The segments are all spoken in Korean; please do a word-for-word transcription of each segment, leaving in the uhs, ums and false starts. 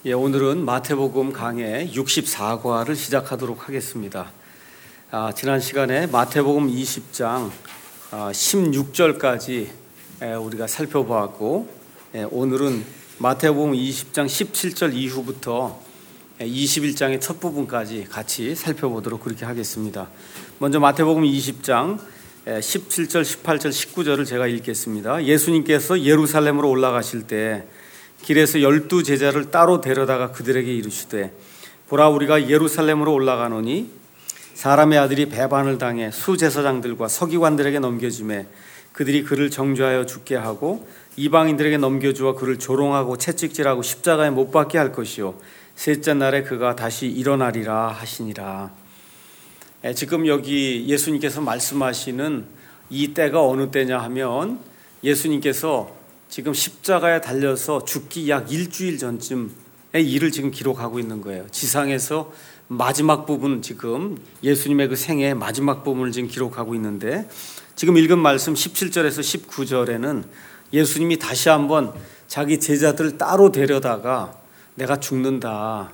예, 오늘은 마태복음 강해 육십사 과를 시작하도록 하겠습니다. 아, 지난 시간에 마태복음 이십 장 아, 십육 절까지 에, 우리가 살펴보았고, 에, 오늘은 마태복음 이십 장 십칠 절 이후부터 에, 이십일 장의 첫 부분까지 같이 살펴보도록 그렇게 하겠습니다. 먼저 마태복음 이십 장 에, 십칠 절, 십팔 절, 십구 절을 제가 읽겠습니다. 예수님께서 예루살렘으로 올라가실 때 길에서 열두 제자를 따로 데려다가 그들에게 이르시되, 보라, 우리가 예루살렘으로 올라가노니 사람의 아들이 배반을 당해 수제사장들과 서기관들에게 넘겨주매 그들이 그를 정죄하여 죽게 하고 이방인들에게 넘겨주어 그를 조롱하고 채찍질하고 십자가에 못 박게 할 것이요 셋째 날에 그가 다시 일어나리라 하시니라. 에, 지금 여기 예수님께서 말씀하시는 이 때가 어느 때냐 하면, 예수님께서 지금 십자가에 달려서 죽기 약 일주일 전쯤의 일을 지금 기록하고 있는 거예요. 지상에서 마지막 부분, 지금 예수님의 그 생애의 마지막 부분을 지금 기록하고 있는데, 지금 읽은 말씀 십칠 절에서 십구 절에는 예수님이 다시 한번 자기 제자들을 따로 데려다가 내가 죽는다,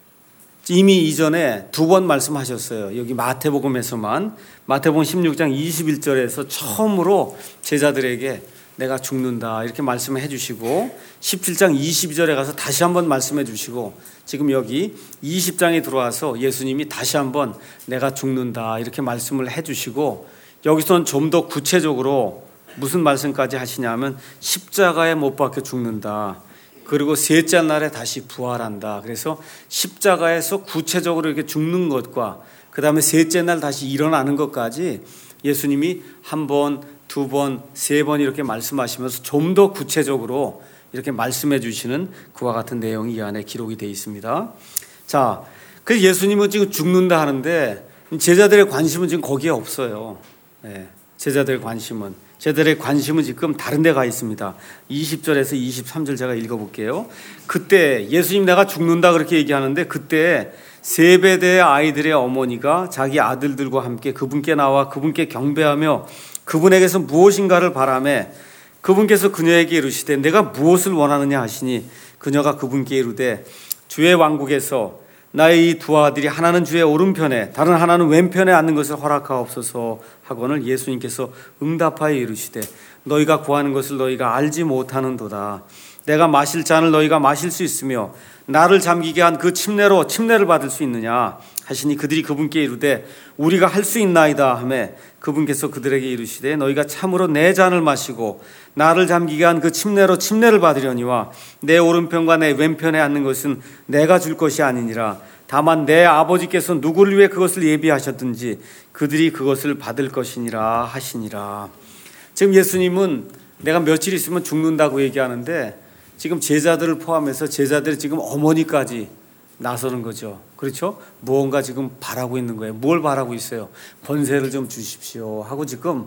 이미 이전에 두 번 말씀하셨어요. 여기 마태복음에서만, 마태복음 십육 장 이십일 절에서 처음으로 제자들에게 내가 죽는다 이렇게 말씀을 해주시고, 십칠 장 이십이 절에 가서 다시 한번 말씀해 주시고, 지금 여기 이십 장에 들어와서 예수님이 다시 한번 내가 죽는다 이렇게 말씀을 해주시고, 여기서는 좀 더 구체적으로 무슨 말씀까지 하시냐면 십자가에 못 박혀 죽는다, 그리고 셋째 날에 다시 부활한다. 그래서 십자가에서 구체적으로 이렇게 죽는 것과 그 다음에 셋째 날 다시 일어나는 것까지 예수님이 한 번, 두 번, 세 번 이렇게 말씀하시면서 좀 더 구체적으로 이렇게 말씀해 주시는 그와 같은 내용이 이 안에 기록이 되어 있습니다. 자, 그래서 예수님은 지금 죽는다 하는데 제자들의 관심은 지금 거기에 없어요. 네, 제자들의 관심은 제자들의 관심은 지금 다른 데 가 있습니다. 이십 절에서 이십삼 절 제가 읽어볼게요. 그때 예수님 내가 죽는다 그렇게 얘기하는데, 그때 세베대의 아이들의 어머니가 자기 아들들과 함께 그분께 나와 그분께 경배하며 그분에게서 무엇인가를 바라매 그분께서 그녀에게 이르시되 내가 무엇을 원하느냐 하시니, 그녀가 그분께 이르되 주의 왕국에서 나의 이 두 아들이 하나는 주의 오른편에 다른 하나는 왼편에 앉는 것을 허락하옵소서 하거늘 예수님께서 응답하여 이르시되 너희가 구하는 것을 너희가 알지 못하는도다. 내가 마실 잔을 너희가 마실 수 있으며 나를 잠기게 한 그 침례로 침례를 받을 수 있느냐 하시니, 그들이 그분께 이르되 우리가 할 수 있나이다 하며 그분께서 그들에게 이르시되 너희가 참으로 내 잔을 마시고 나를 잠기게 한 그 침례로 침례를 받으려니와 내 오른편과 내 왼편에 앉는 것은 내가 줄 것이 아니니라. 다만 내 아버지께서 누구를 위해 그것을 예비하셨든지 그들이 그것을 받을 것이니라 하시니라. 지금 예수님은 내가 며칠 있으면 죽는다고 얘기하는데, 지금 제자들을 포함해서 제자들이 지금 어머니까지 나서는 거죠. 그렇죠? 무언가 지금 바라고 있는 거예요. 뭘 바라고 있어요? 권세를 좀 주십시오 하고, 지금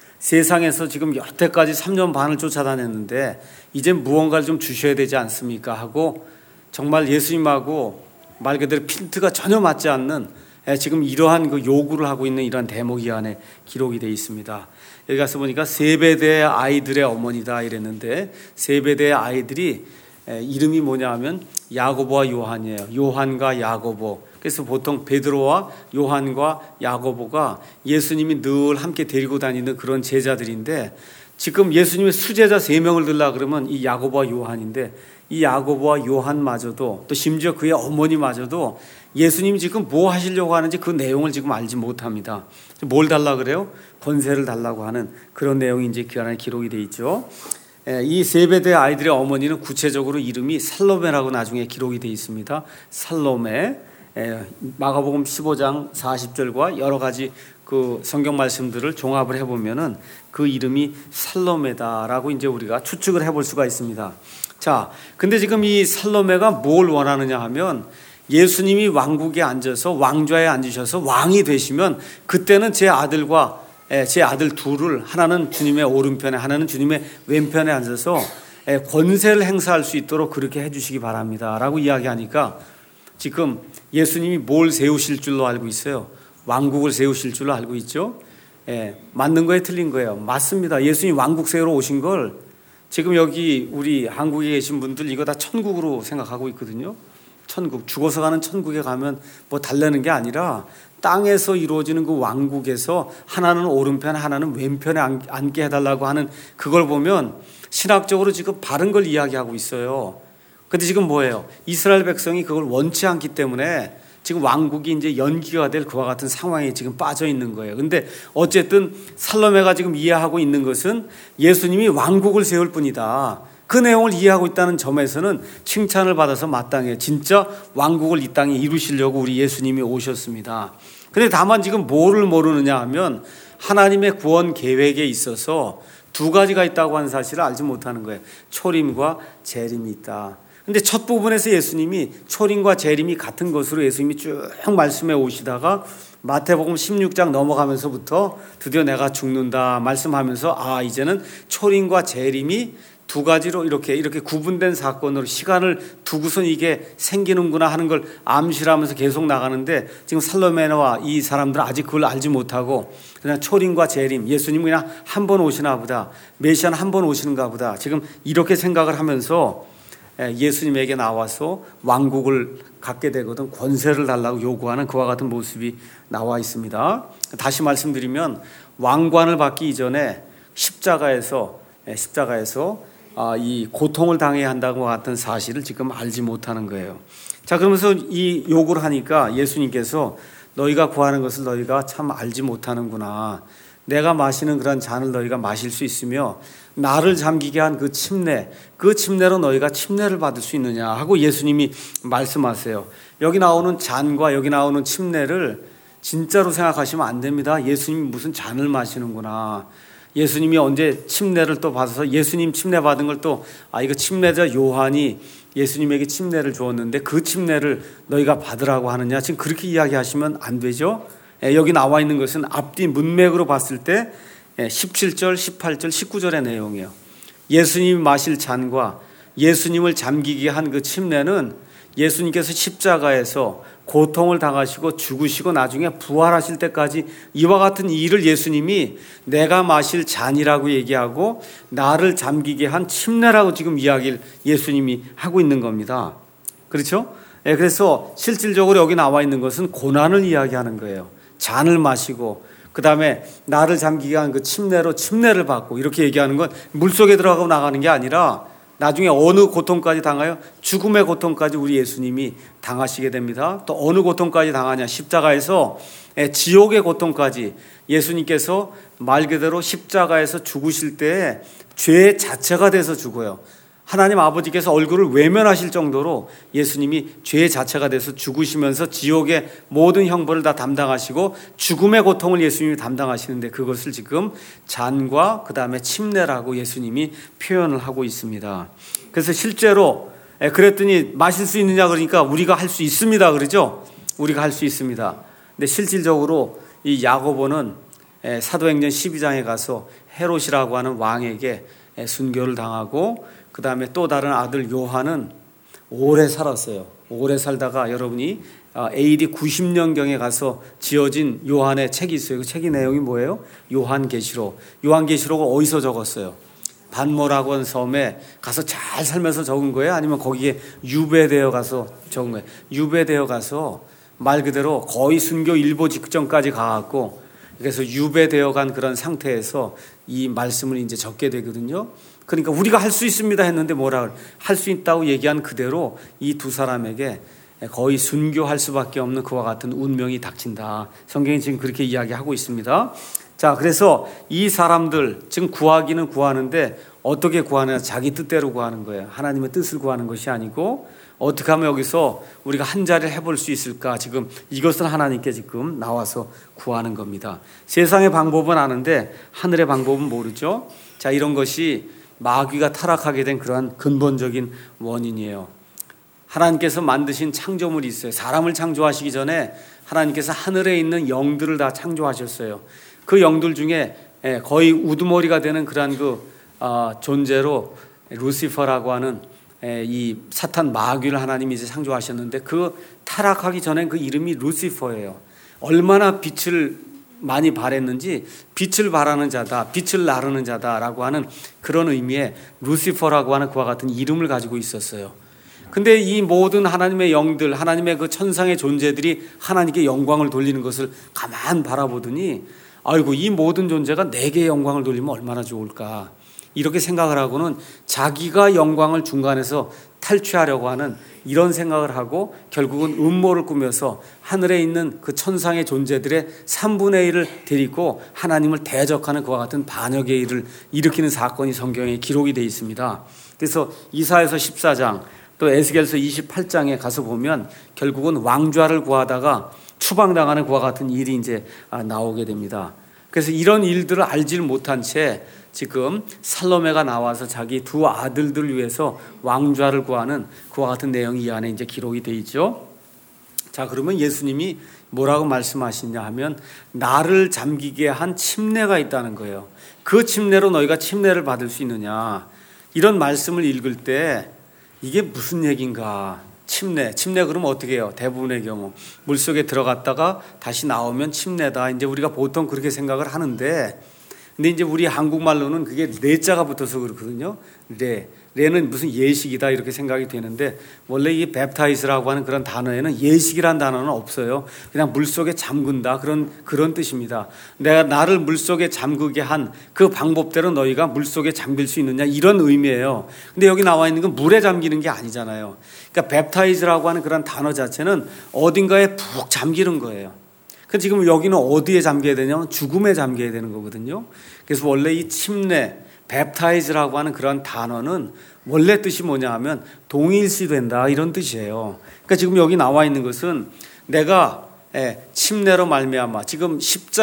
세상에서 지금 여태까지 삼 년 반을 쫓아다녔는데 이제 무언가를 좀 주셔야 되지 않습니까 하고, 정말 예수님하고 말 그대로 핀트가 전혀 맞지 않는 지금 이러한 그 요구를 하고 있는 이러한 대목이 안에 기록이 되어 있습니다. 여기 가서 보니까 세베대의 아이들의 어머니다 이랬는데, 세베대의 아이들이 이름이 뭐냐 하면 야고보와 요한이에요. 요한과 야고보. 그래서 보통 베드로와 요한과 야고보가 예수님이 늘 함께 데리고 다니는 그런 제자들인데, 지금 예수님의 수제자 세 명을 들라 그러면 이 야고보와 요한인데, 이 야고보와 요한마저도 또 심지어 그의 어머니마저도 예수님이 지금 뭐 하시려고 하는지 그 내용을 지금 알지 못합니다. 뭘 달라 그래요? 권세를 달라고 하는 그런 내용이 이제 그 안에 기록이 되어 있죠. 이 세베대 아이들의 어머니는 구체적으로 이름이 살로메라고 나중에 기록이 되어 있습니다. 살로메. 마가복음 십오 장 사십 절과 여러 가지 그 성경 말씀들을 종합을 해보면은 그 이름이 살로메다라고 이제 우리가 추측을 해볼 수가 있습니다. 자, 근데 지금 이 살로메가 뭘 원하느냐 하면, 예수님이 왕국에 앉아서 왕좌에 앉으셔서 왕이 되시면 그때는 제 아들과 제 아들 둘을, 하나는 주님의 오른편에 하나는 주님의 왼편에 앉아서 권세를 행사할 수 있도록 그렇게 해주시기 바랍니다 라고 이야기하니까, 지금 예수님이 뭘 세우실 줄로 알고 있어요? 왕국을 세우실 줄로 알고 있죠. 예, 맞는 거에 틀린 거예요. 맞습니다. 예수님이 왕국 세우러 오신 걸 지금 여기 우리 한국에 계신 분들 이거 다 천국으로 생각하고 있거든요. 천국, 죽어서 가는 천국에 가면 뭐 달라는 게 아니라 땅에서 이루어지는 그 왕국에서 하나는 오른편 하나는 왼편에 앉게 해달라고 하는 그걸 보면 신학적으로 지금 바른 걸 이야기하고 있어요. 근데 지금 뭐예요? 이스라엘 백성이 그걸 원치 않기 때문에 지금 왕국이 이제 연기가 될 그와 같은 상황에 지금 빠져 있는 거예요. 근데 어쨌든 살로메가 지금 이해하고 있는 것은 예수님이 왕국을 세울 뿐이다. 그 내용을 이해하고 있다는 점에서는 칭찬을 받아서 마땅해. 진짜 왕국을 이 땅에 이루시려고 우리 예수님이 오셨습니다. 근데 다만 지금 뭐를 모르느냐 하면 하나님의 구원 계획에 있어서 두 가지가 있다고 하는 사실을 알지 못하는 거예요. 초림과 재림이 있다. 근데 첫 부분에서 예수님이 초림과 재림이 같은 것으로 예수님이 쭉 말씀해 오시다가 마태복음 십육 장 넘어가면서부터 드디어 내가 죽는다 말씀하면서 아 이제는 초림과 재림이 두 가지로 이렇게 이렇게 구분된 사건으로 시간을 두고선 이게 생기는구나 하는 걸 암시를 하면서 계속 나가는데 지금 살로메와 이 사람들은 아직 그걸 알지 못하고 그냥 초림과 재림, 예수님이 그냥 한 번 오시나 보다, 메시아는 한 번 오시는가 보다 지금 이렇게 생각을 하면서 예수님에게 나와서 왕국을 갖게 되거든 권세를 달라고 요구하는 그와 같은 모습이 나와 있습니다. 다시 말씀드리면 왕관을 받기 이전에 십자가에서 십자가에서 이 고통을 당해야 한다고 같은 사실을 지금 알지 못하는 거예요. 자, 그러면서 이 요구를 하니까 예수님께서 너희가 구하는 것을 너희가 참 알지 못하는구나. 내가 마시는 그런 잔을 너희가 마실 수 있으며 나를 잠기게 한 그 침례, 그 침례로 너희가 침례를 받을 수 있느냐 하고 예수님이 말씀하세요. 여기 나오는 잔과 여기 나오는 침례를 진짜로 생각하시면 안 됩니다. 예수님이 무슨 잔을 마시는구나. 예수님이 언제 침례를 또 받아서 예수님 침례 받은 걸 또 아 이거 침례자 요한이 예수님에게 침례를 주었는데 그 침례를 너희가 받으라고 하느냐. 지금 그렇게 이야기하시면 안 되죠. 여기 나와 있는 것은 앞뒤 문맥으로 봤을 때 십칠 절, 십팔 절, 십구 절의 내용이에요. 예수님이 마실 잔과 예수님을 잠기게 한 그 침례는 예수님께서 십자가에서 고통을 당하시고 죽으시고 나중에 부활하실 때까지 이와 같은 일을 예수님이 내가 마실 잔이라고 얘기하고 나를 잠기게 한 침례라고 지금 이야기를 예수님이 하고 있는 겁니다. 그렇죠? 그래서 실질적으로 여기 나와 있는 것은 고난을 이야기하는 거예요. 잔을 마시고 그 다음에 나를 잠기게 한 그 침례로 침례를 받고 이렇게 얘기하는 건 물속에 들어가고 나가는 게 아니라 나중에 어느 고통까지 당하여 죽음의 고통까지 우리 예수님이 당하시게 됩니다. 또 어느 고통까지 당하냐 십자가에서 지옥의 고통까지 예수님께서 말 그대로 십자가에서 죽으실 때 죄 자체가 돼서 죽어요. 하나님 아버지께서 얼굴을 외면하실 정도로 예수님이 죄 자체가 돼서 죽으시면서 지옥의 모든 형벌을 다 담당하시고 죽음의 고통을 예수님이 담당하시는데 그것을 지금 잔과 그 다음에 침례라고 예수님이 표현을 하고 있습니다. 그래서 실제로 그랬더니 마실 수 있느냐 그러니까 우리가 할 수 있습니다 그러죠. 우리가 할 수 있습니다. 근데 실질적으로 이 야고보는 사도행전 십이 장에 가서 헤롯이라고 하는 왕에게 순교를 당하고 그 다음에 또 다른 아들 요한은 오래 살았어요. 오래 살다가 여러분이 에이디 구십 년경에 가서 지어진 요한의 책이 있어요. 그 책의 내용이 뭐예요? 요한계시록. 요한계시록을 어디서 적었어요? 반모라고 하는 섬에 가서 잘 살면서 적은 거예요? 아니면 거기에 유배되어 가서 적은 거예요? 유배되어 가서 말 그대로 거의 순교 일보 직전까지 가갖고 그래서 유배되어 간 그런 상태에서 이 말씀을 이제 적게 되거든요. 그러니까 우리가 할 수 있습니다 했는데 뭐라 할 수 있다고 얘기한 그대로 이 두 사람에게 거의 순교할 수밖에 없는 그와 같은 운명이 닥친다. 성경이 지금 그렇게 이야기하고 있습니다. 자, 그래서 이 사람들 지금 구하기는 구하는데 어떻게 구하느냐? 자기 뜻대로 구하는 거예요. 하나님의 뜻을 구하는 것이 아니고 어떻게 하면 여기서 우리가 한 자리를 해볼 수 있을까? 지금 이것을 하나님께 지금 나와서 구하는 겁니다. 세상의 방법은 아는데 하늘의 방법은 모르죠. 자, 이런 것이 마귀가 타락하게 된 그러한 근본적인 원인이에요. 하나님께서 만드신 창조물이 있어요. 사람을 창조하시기 전에 하나님께서 하늘에 있는 영들을 다 창조하셨어요. 그 영들 중에 거의 우두머리가 되는 그러한 그 존재로 루시퍼라고 하는 이 사탄 마귀를 하나님이 이제 창조하셨는데 그 타락하기 전에 그 이름이 루시퍼예요. 얼마나 빛을 많이 바랬는지 빛을 발하는 자다, 빛을 나르는 자다라고 하는 그런 의미의 루시퍼라고 하는 그와 같은 이름을 가지고 있었어요. 근데 이 모든 하나님의 영들, 하나님의 그 천상의 존재들이 하나님께 영광을 돌리는 것을 가만 바라보더니 아이고, 이 모든 존재가 내게 영광을 돌리면 얼마나 좋을까, 이렇게 생각을 하고는 자기가 영광을 중간에서 탈취하려고 하는 이런 생각을 하고 결국은 음모를 꾸며서 하늘에 있는 그 천상의 존재들의 삼분의 일을 데리고 하나님을 대적하는 그와 같은 반역의 일을 일으키는 사건이 성경에 기록이 되어 있습니다. 그래서 이사야서 십사 장 또 에스겔서 이십팔 장에 가서 보면 결국은 왕좌를 구하다가 추방당하는 그와 같은 일이 이제 나오게 됩니다. 그래서 이런 일들을 알지 못한 채 지금 살로메가 나와서 자기 두 아들들을 위해서 왕좌를 구하는 그와 같은 내용이 이 안에 이제 기록이 되어 있죠. 자, 그러면 예수님이 뭐라고 말씀하시냐 하면 나를 잠기게 한 침례가 있다는 거예요. 그 침례로 너희가 침례를 받을 수 있느냐, 이런 말씀을 읽을 때 이게 무슨 얘기인가. 침례, 침례 그러면 어떻게 해요? 대부분의 경우 물속에 들어갔다가 다시 나오면 침례다, 이제 우리가 보통 그렇게 생각을 하는데, 근데 이제 우리 한국말로는 그게 레자가 붙어서 그렇거든요. 레, 레는 무슨 예식이다 이렇게 생각이 되는데, 원래 이 팹타이즈라고 하는 그런 단어에는 예식이란 단어는 없어요. 그냥 물속에 잠근다, 그런 그런 뜻입니다. 내가 나를 물속에 잠그게 한 그 방법대로 너희가 물속에 잠길 수 있느냐, 이런 의미예요. 근데 여기 나와 있는 건 물에 잠기는 게 아니잖아요. 그러니까 팹타이즈라고 하는 그런 단어 자체는 어딘가에 푹 잠기는 거예요. 지금 여기는 어디에 잠겨야 되냐면 죽음에 잠겨야 되는 거거든요. 그래서 원래 이 침례, 팹타이즈라고 하는 그런 단어는 원래 뜻이 뭐냐 하면 동일시 된다, 이런 뜻이에요. 그러니까 지금 여기 나와 있는 것은 내가 침례로 말미암아, 지금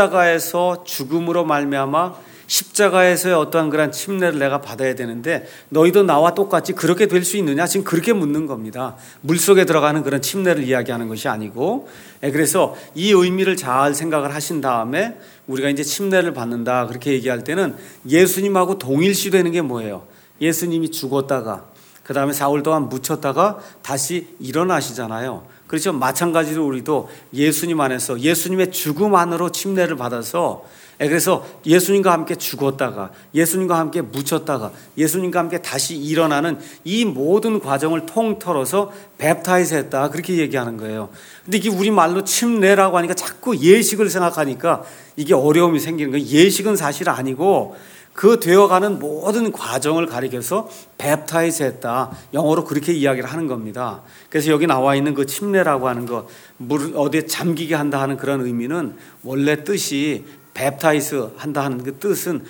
십자가에서 죽음으로 말미암아 십자가에서의 어떠한 그런 침례를 내가 받아야 되는데 너희도 나와 똑같이 그렇게 될 수 있느냐, 지금 그렇게 묻는 겁니다. 물속에 들어가는 그런 침례를 이야기하는 것이 아니고, 그래서 이 의미를 잘 생각을 하신 다음에 우리가 이제 침례를 받는다 그렇게 얘기할 때는 예수님하고 동일시되는 게 뭐예요? 예수님이 죽었다가 그 다음에 사흘 동안 묻혔다가 다시 일어나시잖아요. 그렇죠? 마찬가지로 우리도 예수님 안에서 예수님의 죽음 안으로 침례를 받아서, 그래서 예수님과 함께 죽었다가 예수님과 함께 묻혔다가 예수님과 함께 다시 일어나는 이 모든 과정을 통틀어서 팹타이즈 했다, 그렇게 얘기하는 거예요. 근데 이게 우리말로 침례라고 하니까 자꾸 예식을 생각하니까 이게 어려움이 생기는 거예요. 예식은 사실 아니고 그 되어가는 모든 과정을 가리켜서 팹타이즈 했다, 영어로 그렇게 이야기를 하는 겁니다. 그래서 여기 나와 있는 그 침례라고 하는 거, 물 어디에 잠기게 한다 하는 그런 의미는 원래 뜻이 팹타이즈 한다 하는 그 뜻은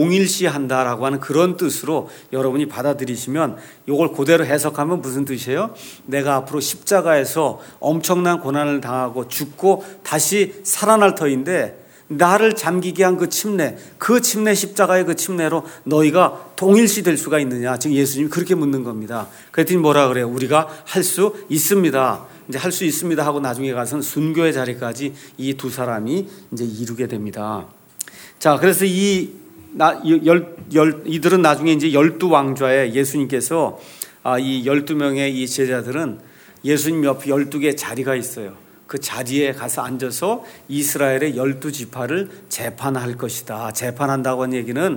동일시한다라고 하는 그런 뜻으로 여러분이 받아들이시면, 이걸 그대로 해석하면 무슨 뜻이에요? 내가 앞으로 십자가에서 엄청난 고난을 당하고 죽고 다시 살아날 터인데 나를 잠기게 한 그 침례, 그 침례, 십자가의 그 침례로 너희가 동일시 될 수가 있느냐, 지금 예수님이 그렇게 묻는 겁니다. 그랬더니 뭐라 그래요? 우리가 할 수 있습니다. 이제 할 수 있습니다 하고 나중에 가서는 순교의 자리까지 이 두 사람이 이제 이루게 됩니다. 자, 그래서 이 나, 열, 열, 이들은 나중에 이제 열두 왕좌에 예수님께서 아, 이 열두 명의 이 제자들은 예수님 옆에 열두 개의 자리가 있어요. 그 자리에 가서 앉아서 이스라엘의 열두 지파를 재판할 것이다. 재판한다고 하는 얘기는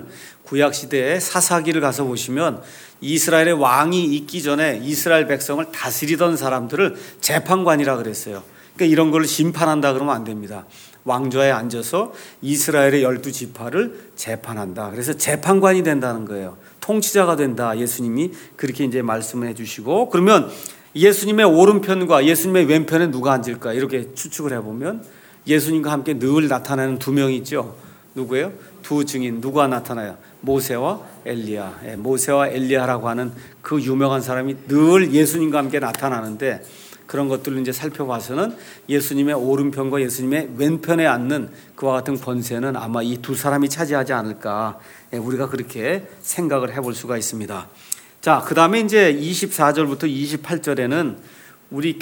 구약시대에 사사기를 가서 보시면 이스라엘의 왕이 있기 전에 이스라엘 백성을 다스리던 사람들을 재판관이라 그랬어요. 그러니까 이런 걸 심판한다 그러면 안 됩니다. 왕좌에 앉아서 이스라엘의 열두 지파를 재판한다. 그래서 재판관이 된다는 거예요. 통치자가 된다. 예수님이 그렇게 이제 말씀을 해주시고, 그러면 예수님의 오른편과 예수님의 왼편에 누가 앉을까, 이렇게 추측을 해보면 예수님과 함께 늘 나타나는 두 명이 있죠. 누구예요? 두 증인. 누가 나타나요? 모세와 엘리야. 예, 모세와 엘리야라고 하는 그 유명한 사람이 늘 예수님과 함께 나타나는데, 그런 것들을 이제 살펴봐서는 예수님의 오른편과 예수님의 왼편에 앉는 그와 같은 권세는 아마 이 두 사람이 차지하지 않을까, 예, 우리가 그렇게 생각을 해볼 수가 있습니다. 자, 그 다음에 이제 이십사 절부터 이십팔 절에는 우리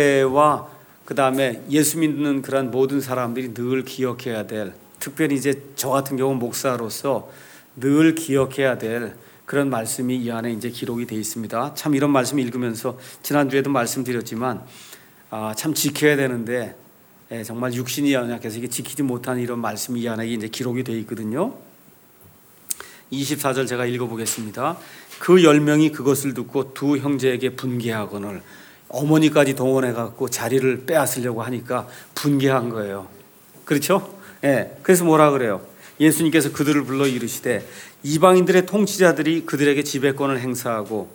교회와 그 다음에 예수 믿는 그런 모든 사람들이 늘 기억해야 될, 특별히 이제 저 같은 경우 목사로서 늘 기억해야 될 그런 말씀이 이 안에 이제 기록이 되어 있습니다. 참 이런 말씀 읽으면서 지난주에도 말씀드렸지만 아, 참 지켜야 되는데 예, 정말 육신이 연약해서 이게 지키지 못하는 이런 말씀이 이 안에 이제 기록이 되어 있거든요. 이십사 절 제가 읽어보겠습니다. 그 열 명이 그것을 듣고 두 형제에게 분개하거늘, 어머니까지 동원해갖고 자리를 빼앗으려고 하니까 분개한 거예요. 그렇죠? 예, 그래서 뭐라 그래요? 예수님께서 그들을 불러 이르시되 이방인들의 통치자들이 그들에게 지배권을 행사하고,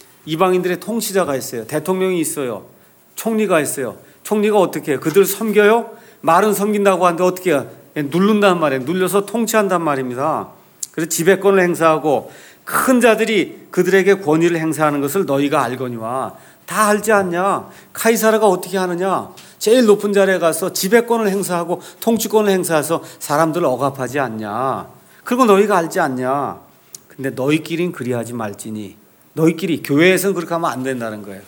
이방인들의 통치자가 있어요. 대통령이 있어요. 총리가 있어요. 총리가 어떻게 해요? 그들을 섬겨요? 말은 섬긴다고 하는데 어떻게 해요? 누른단 말이에요. 눌려서 통치한단 말입니다. 그래서 지배권을 행사하고 큰 자들이 그들에게 권위를 행사하는 것을 너희가 알거니와. 다 알지 않냐? 카이사르가 어떻게 하느냐? 제일 높은 자리에 가서 지배권을 행사하고 통치권을 행사해서 사람들을 억압하지 않냐? 그리고 너희가 알지 않냐? 근데 너희끼리는 그리하지 말지니. 너희끼리, 교회에서는 그렇게 하면 안 된다는 거예요.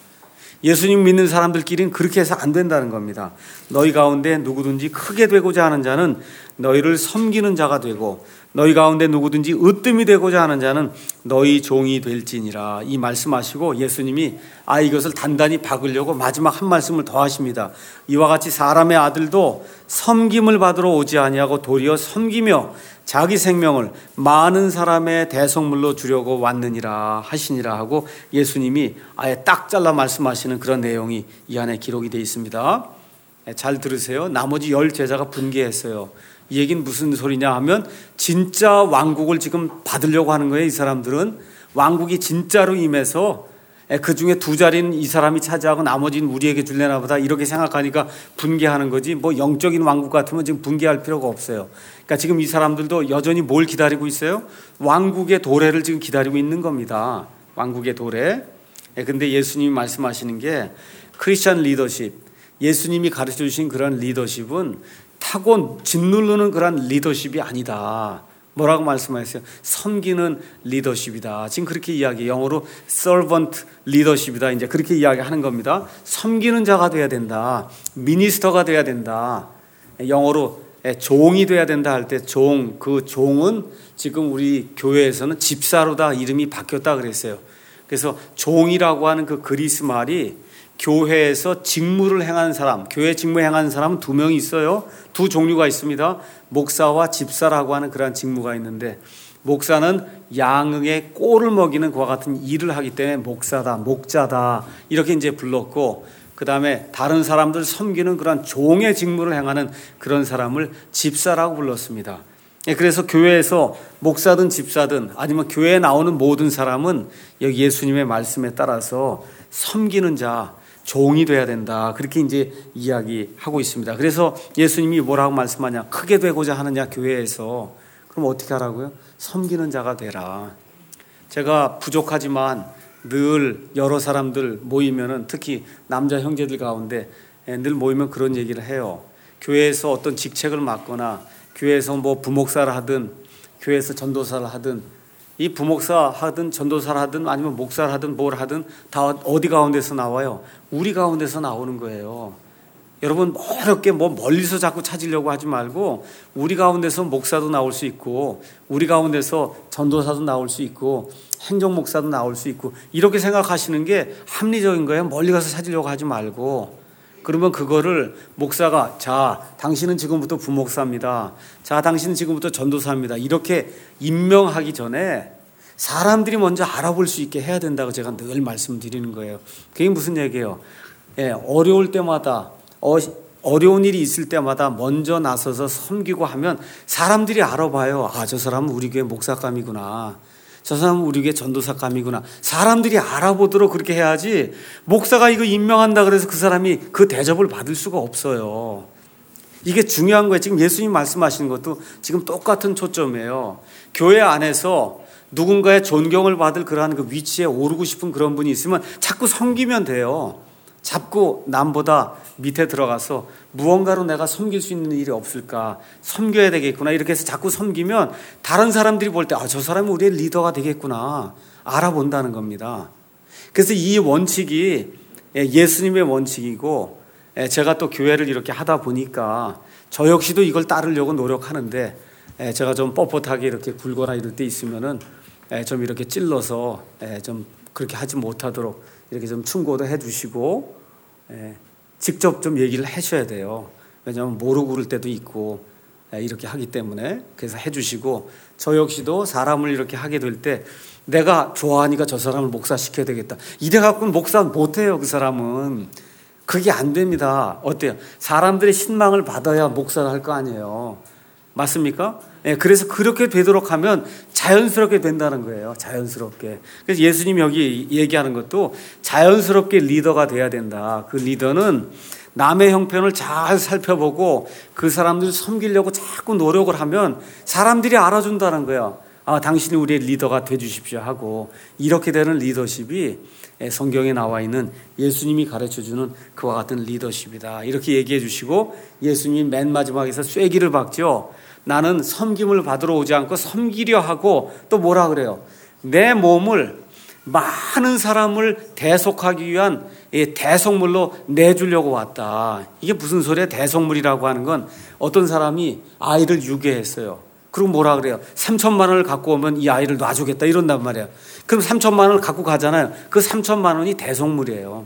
예수님 믿는 사람들끼리는 그렇게 해서 안 된다는 겁니다. 너희 가운데 누구든지 크게 되고자 하는 자는 너희를 섬기는 자가 되고, 너희 가운데 누구든지 으뜸이 되고자 하는 자는 너희 종이 될지니라. 이 말씀하시고 예수님이 아 이것을 단단히 박으려고 마지막 한 말씀을 더 하십니다. 이와 같이 사람의 아들도 섬김을 받으러 오지 아니하고 도리어 섬기며 자기 생명을 많은 사람의 대속물로 주려고 왔느니라 하시니라 하고, 예수님이 아예 딱 잘라 말씀하시는 그런 내용이 이 안에 기록이 되어 있습니다. 잘 들으세요. 나머지 열 제자가 분개했어요. 이 얘기는 무슨 소리냐 하면 진짜 왕국을 지금 받으려고 하는 거예요. 이 사람들은 왕국이 진짜로 임해서 그 중에 두 자리는 이 사람이 차지하고 나머지는 우리에게 줄래나 보다, 이렇게 생각하니까 분개하는 거지, 뭐 영적인 왕국 같으면 지금 분개할 필요가 없어요. 그러니까 지금 이 사람들도 여전히 뭘 기다리고 있어요? 왕국의 도래를 지금 기다리고 있는 겁니다. 왕국의 도래. 근데 예수님이 말씀하시는 게 크리스천 리더십, 예수님이 가르쳐 주신 그런 리더십은 타고 짓누르는 그런 리더십이 아니다. 뭐라고 말씀하셨어요? 섬기는 리더십이다. 지금 그렇게 이야기, 영어로 servant leadership이다. 이제 그렇게 이야기하는 겁니다. 섬기는 자가 돼야 된다. 미니스터가 돼야 된다. 영어로 종이 돼야 된다 할 때 종, 그 종은 지금 우리 교회에서는 집사로다 이름이 바뀌었다 그랬어요. 그래서 종이라고 하는 그 그리스 말이 교회에서 직무를 행하는 사람, 교회 직무 행하는 사람은 두 명이 있어요. 두 종류가 있습니다. 목사와 집사라고 하는 그러한 직무가 있는데, 목사는 양의 꼴을 먹이는 그와 같은 일을 하기 때문에 목사다, 목자다 이렇게 이제 불렀고, 그 다음에 다른 사람들 섬기는 그런 종의 직무를 행하는 그런 사람을 집사라고 불렀습니다. 그래서 교회에서 목사든 집사든 아니면 교회에 나오는 모든 사람은 여기 예수님의 말씀에 따라서 섬기는 자, 종이 돼야 된다. 그렇게 이제 이야기하고 있습니다. 그래서 예수님이 뭐라고 말씀하냐? 크게 되고자 하느냐 교회에서. 그럼 어떻게 하라고요? 섬기는 자가 되라. 제가 부족하지만 늘 여러 사람들 모이면은, 특히 남자 형제들 가운데 늘 모이면 그런 얘기를 해요. 교회에서 어떤 직책을 맡거나 교회에서 뭐 부목사를 하든 교회에서 전도사를 하든, 이 부목사 하든 전도사를 하든 아니면 목사를 하든 뭘 하든 다 어디 가운데서 나와요? 우리 가운데서 나오는 거예요. 여러분 어렵게 뭐 멀리서 자꾸 찾으려고 하지 말고, 우리 가운데서 목사도 나올 수 있고 우리 가운데서 전도사도 나올 수 있고 행정목사도 나올 수 있고, 이렇게 생각하시는 게 합리적인 거예요. 멀리 가서 찾으려고 하지 말고. 그러면 그거를 목사가 자 당신은 지금부터 부목사입니다, 자 당신은 지금부터 전도사입니다 이렇게 임명하기 전에 사람들이 먼저 알아볼 수 있게 해야 된다고 제가 늘 말씀드리는 거예요. 그게 무슨 얘기예요? 예, 어려울 때마다 어, 어려운 일이 있을 때마다 먼저 나서서 섬기고 하면 사람들이 알아봐요. 아, 저 사람은 우리 교회 목사감이구나, 저 사람은 우리 교회 전도사감이구나. 사람들이 알아보도록 그렇게 해야지, 목사가 이거 임명한다 그래서 그 사람이 그 대접을 받을 수가 없어요. 이게 중요한 거예요. 지금 예수님 말씀하시는 것도 지금 똑같은 초점이에요. 교회 안에서 누군가의 존경을 받을 그러한 그 위치에 오르고 싶은 그런 분이 있으면 자꾸 섬기면 돼요. 자꾸 남보다 밑에 들어가서 무언가로 내가 섬길 수 있는 일이 없을까, 섬겨야 되겠구나 이렇게 해서 자꾸 섬기면 다른 사람들이 볼 때 아, 저 사람이 우리의 리더가 되겠구나 알아본다는 겁니다. 그래서 이 원칙이 예수님의 원칙이고, 제가 또 교회를 이렇게 하다 보니까 저 역시도 이걸 따르려고 노력하는데, 제가 좀 뻣뻣하게 이렇게 굴거나 이럴 때 있으면은 좀 이렇게 찔러서 좀 그렇게 하지 못하도록 이렇게 좀 충고도 해주시고 직접 좀 얘기를 하셔야 돼요. 왜냐하면 모르고 그럴 때도 있고 이렇게 하기 때문에 그래서 해주시고, 저 역시도 사람을 이렇게 하게 될 때 내가 좋아하니까 저 사람을 목사시켜야 되겠다 이래 갖고는 목사 못해요. 그 사람은 그게 안 됩니다. 어때요? 사람들의 신망을 받아야 목사를 할 거 아니에요. 맞습니까? 예, 그래서 그렇게 되도록 하면 자연스럽게 된다는 거예요. 자연스럽게. 그래서 예수님이 여기 얘기하는 것도 자연스럽게 리더가 돼야 된다. 그 리더는 남의 형편을 잘 살펴보고 그 사람들을 섬기려고 자꾸 노력을 하면 사람들이 알아준다는 거예요. 아, 당신이 우리의 리더가 돼주십시오 하고, 이렇게 되는 리더십이 성경에 나와 있는 예수님이 가르쳐주는 그와 같은 리더십이다. 이렇게 얘기해 주시고, 예수님이 맨 마지막에서 쐐기를 박죠. 나는 섬김을 받으러 오지 않고 섬기려 하고, 또 뭐라 그래요? 내 몸을 많은 사람을 대속하기 위한 대속물로 내주려고 왔다. 이게 무슨 소리야? 대속물이라고 하는 건 어떤 사람이 아이를 유괴했어요. 그리고 뭐라 그래요? 삼천만 원을 갖고 오면 이 아이를 놔주겠다 이런단 말이에요. 그럼 삼천만 원을 갖고 가잖아요. 그 삼천만 원이 대속물이에요.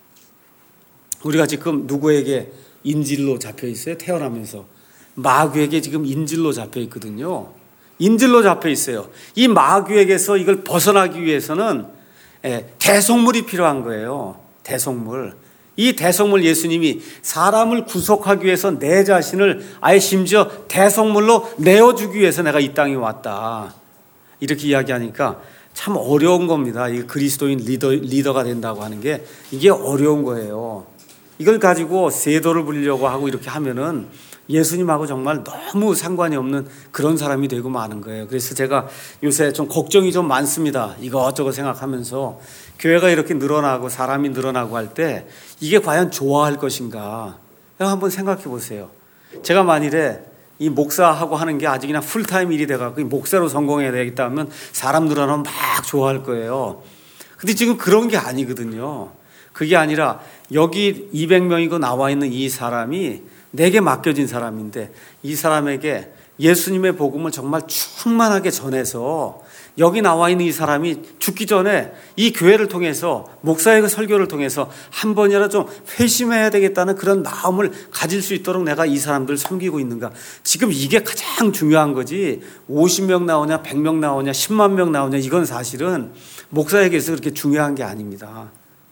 우리가 지금 누구에게 인질로 잡혀 있어요? 태어나면서 마귀에게 지금 인질로 잡혀 있거든요. 인질로 잡혀 있어요. 이 마귀에게서 이걸 벗어나기 위해서는 대속물이 필요한 거예요. 대속물. 이 대속물, 예수님이 사람을 구속하기 위해서 내 자신을 아예 심지어 대속물로 내어주기 위해서 내가 이 땅에 왔다. 이렇게 이야기하니까 참 어려운 겁니다. 이 그리스도인 리더, 리더가 된다고 하는 게 이게 어려운 거예요. 이걸 가지고 세도를 부리려고 하고 이렇게 하면은 예수님하고 정말 너무 상관이 없는 그런 사람이 되고 마는 거예요. 그래서 제가 요새 좀 걱정이 좀 많습니다. 이것저것 생각하면서 교회가 이렇게 늘어나고 사람이 늘어나고 할 때 이게 과연 좋아할 것인가 한번 생각해 보세요. 제가 만일에 이 목사하고 하는 게 아직 그냥 풀타임 일이 돼갖고 목사로 성공해야 되겠다 하면 사람 늘어나면 막 좋아할 거예요. 근데 지금 그런 게 아니거든요. 그게 아니라 여기 이백 명이고 나와 있는 이 사람이 내게 맡겨진 사람인데, 이 사람에게 예수님의 복음을 정말 충만하게 전해서 여기 나와 있는 이 사람이 죽기 전에 이 교회를 통해서, 목사의 그 설교를 통해서 한 번이라도 좀 회심해야 되겠다는 그런 마음을 가질 수 있도록 내가 이 사람들을 섬기고 있는가. 지금 이게 가장 중요한 거지, 오십 명 나오냐 백 명 나오냐 십만 명 나오냐 이건 사실은 목사에게서 그렇게 중요한 게 아닙니다.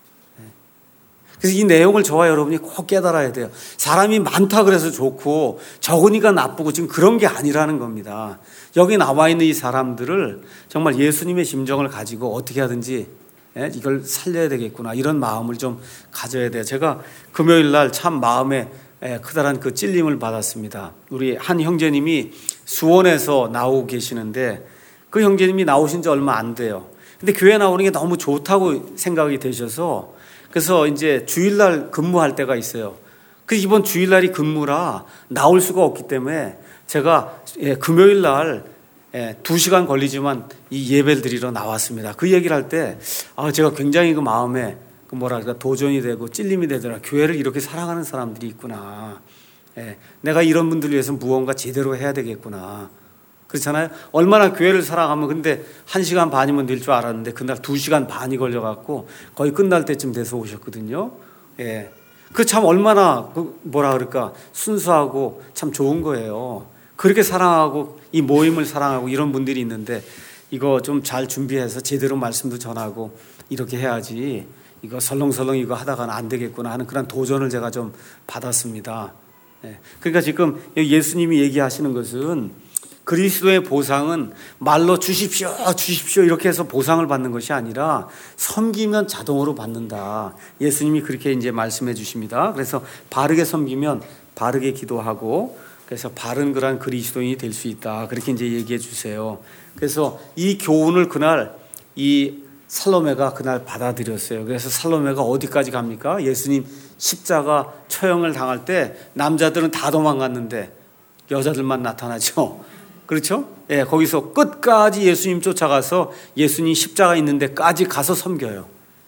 그래서 이 내용을 저와 여러분이 꼭 깨달아야 돼요. 사람이 많다 그래서 좋고 적으니까 나쁘고 지금 그런 게 아니라는 겁니다. 여기 나와 있는 이 사람들을 정말 예수님의 심정을 가지고 어떻게 하든지 이걸 살려야 되겠구나, 이런 마음을 좀 가져야 돼요. 제가 금요일 날 참 마음에 크다란 그 찔림을 받았습니다. 우리 한 형제님이 수원에서 나오고 계시는데, 그 형제님이 나오신 지 얼마 안 돼요. 근데 교회 나오는 게 너무 좋다고 생각이 되셔서 그래서 이제 주일날 근무할 때가 있어요. 그 이번 주일날이 근무라 나올 수가 없기 때문에 제가 예, 금요일날 예, 두 시간 걸리지만 이 예배를 드리러 나왔습니다. 그 얘기를 할 때 아, 제가 굉장히 그 마음에 그 뭐랄까 도전이 되고 찔림이 되더라. 교회를 이렇게 사랑하는 사람들이 있구나. 예, 내가 이런 분들 위해서 무언가 제대로 해야 되겠구나. 그렇잖아요. 얼마나 교회를 사랑하면. 근데 한 시간 반이면 될 줄 알았는데 그날 두 시간 반이 걸려갖고 거의 끝날 때쯤 돼서 오셨거든요. 예, 그 참 얼마나 그 뭐라 그럴까 순수하고 참 좋은 거예요. 그렇게 사랑하고 이 모임을 사랑하고 이런 분들이 있는데 이거 좀 잘 준비해서 제대로 말씀도 전하고 이렇게 해야지, 이거 설렁설렁 이거 하다가는 안 되겠구나 하는 그런 도전을 제가 좀 받았습니다. 예, 그러니까 지금 예수님이 얘기하시는 것은 그리스도의 보상은 말로 주십시오 주십시오 이렇게 해서 보상을 받는 것이 아니라 섬기면 자동으로 받는다. 예수님이 그렇게 이제 말씀해 주십니다. 그래서 바르게 섬기면 바르게 기도하고, 그래서 바른 그런 그리스도인이 될 수 있다. 그렇게 이제 얘기해 주세요. 그래서 이 교훈을 그날 이 살로메가 그날 받아들였어요. 그래서 살로메가 어디까지 갑니까? 예수님 십자가 처형을 당할 때 남자들은 다 도망갔는데 여자들만 나타나죠. 그렇죠? 예, 거기서 끝까지 예수님 쫓아가서 예수님 십자가 있는 데까지 가서 섬겨요.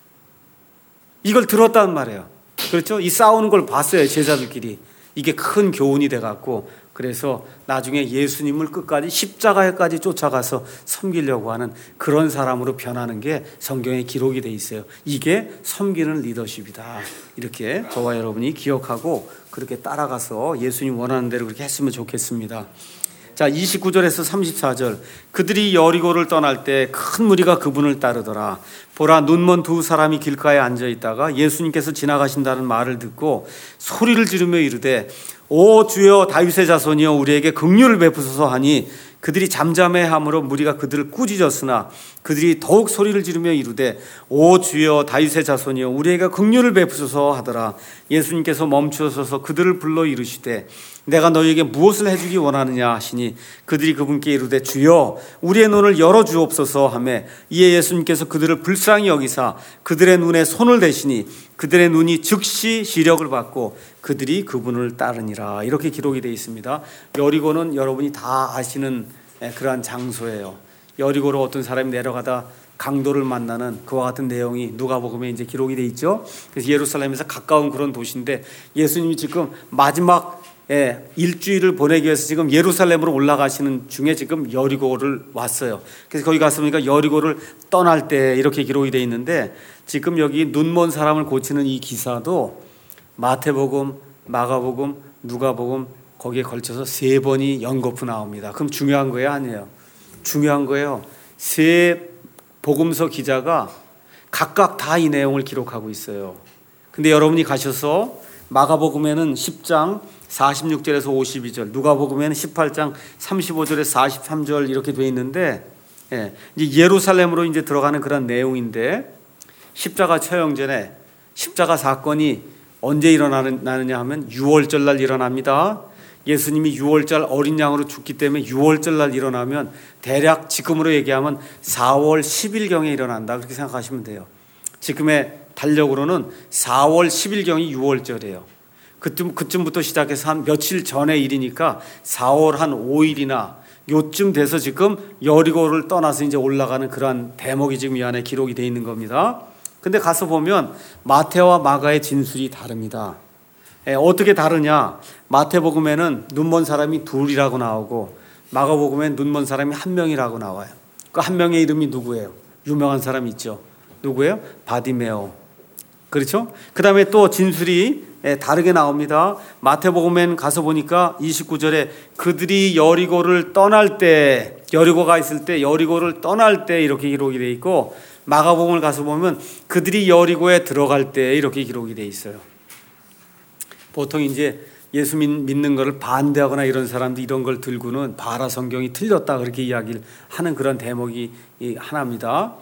이걸 들었단 말이에요. 그렇죠? 이 싸우는 걸 봤어요, 제자들끼리. 이게 큰 교훈이 돼갖고 그래서 나중에 예수님을 끝까지 십자가에까지 쫓아가서 섬기려고 하는 그런 사람으로 변하는 게 성경에 기록이 돼 있어요. 이게 섬기는 리더십이다. 이렇게 저와 여러분이 기억하고 그렇게 따라가서 예수님 원하는 대로 그렇게 했으면 좋겠습니다. 자, 이십구 절에서 삼십사 절. 그들이 여리고를 떠날 때 큰 무리가 그분을 따르더라. 보라, 눈먼 두 사람이 길가에 앉아 있다가 예수님께서 지나가신다는 말을 듣고 소리를 지르며 이르되, 오 주여 다윗의 자손이여 우리에게 긍휼을 베푸소서 하니, 그들이 잠잠해함으로 무리가 그들을 꾸짖었으나 그들이 더욱 소리를 지르며 이르되, 오 주여 다윗의 자손이여 우리에게 긍휼을 베푸소서 하더라. 예수님께서 멈추어서서 그들을 불러 이르시되, 내가 너희에게 무엇을 해주기 원하느냐 하시니, 그들이 그분께 이르되, 주여 우리의 눈을 열어주옵소서 하매, 이에 예수님께서 그들을 불쌍히 여기사 그들의 눈에 손을 대시니 그들의 눈이 즉시 시력을 받고 그들이 그분을 따르니라. 이렇게 기록이 되어 있습니다. 여리고는 여러분이 다 아시는 그러한 장소예요. 여리고로 어떤 사람이 내려가다 강도를 만나는 그와 같은 내용이 누가복음에 이제 기록이 되어 있죠. 그래서 예루살렘에서 가까운 그런 도시인데, 예수님이 지금 마지막 예, 일주일을 보내기 위해서 지금 예루살렘으로 올라가시는 중에 지금 여리고를 왔어요. 그래서 거기 가서 보니까 여리고를 떠날 때 이렇게 기록이 되어 있는데, 지금 여기 눈먼 사람을 고치는 이 기사도 마태복음, 마가복음, 누가복음 거기에 걸쳐서 세 번이 연거푸 나옵니다. 그럼 중요한 거예요, 아니에요? 중요한 거예요. 세 복음서 기자가 각각 다 이 내용을 기록하고 있어요. 근데 여러분이 가셔서 마가복음에는 십 장 사십육 절에서 오십이 절, 누가복음에는 십팔 장 삼십오 절에서 사십삼 절 이렇게 되어 있는데, 예, 이제 예루살렘으로 이제 들어가는 그런 내용인데, 십자가 처형 전에 십자가 사건이 언제 일어나느냐 하면 유월절 날 일어납니다. 예수님이 유월절 어린 양으로 죽기 때문에 유월절 날 일어나면 대략 지금으로 얘기하면 사월 십일경에 일어난다, 그렇게 생각하시면 돼요. 지금의 달력으로는 사월 십일경이 유월절이에요. 그쯤, 그쯤부터 시작해서 한 며칠 전의 일이니까 사월 한 오일이나 요쯤 돼서 지금 여리고를 떠나서 이제 올라가는 그러한 대목이 지금 이 안에 기록이 되어 있는 겁니다. 근데 가서 보면 마태와 마가의 진술이 다릅니다. 예, 어떻게 다르냐? 마태복음에는 눈먼 사람이 둘이라고 나오고, 마가복음에는 눈먼 사람이 한 명이라고 나와요. 그 한 명의 이름이 누구예요? 유명한 사람 있죠. 누구예요? 바디메오. 그렇죠? 그 다음에 또 진술이 다르게 나옵니다. 마태복음엔 가서 보니까 이십구 절에 그들이 여리고를 떠날 때, 여리고가 있을 때, 여리고를 떠날 때 이렇게 기록이 되어 있고, 마가복음을 가서 보면 그들이 여리고에 들어갈 때 이렇게 기록이 되어 있어요. 보통 이제 예수 믿는 것을 반대하거나 이런 사람들이 이런 걸 들고는 바라 성경이 틀렸다 그렇게 이야기를 하는 그런 대목이 하나입니다.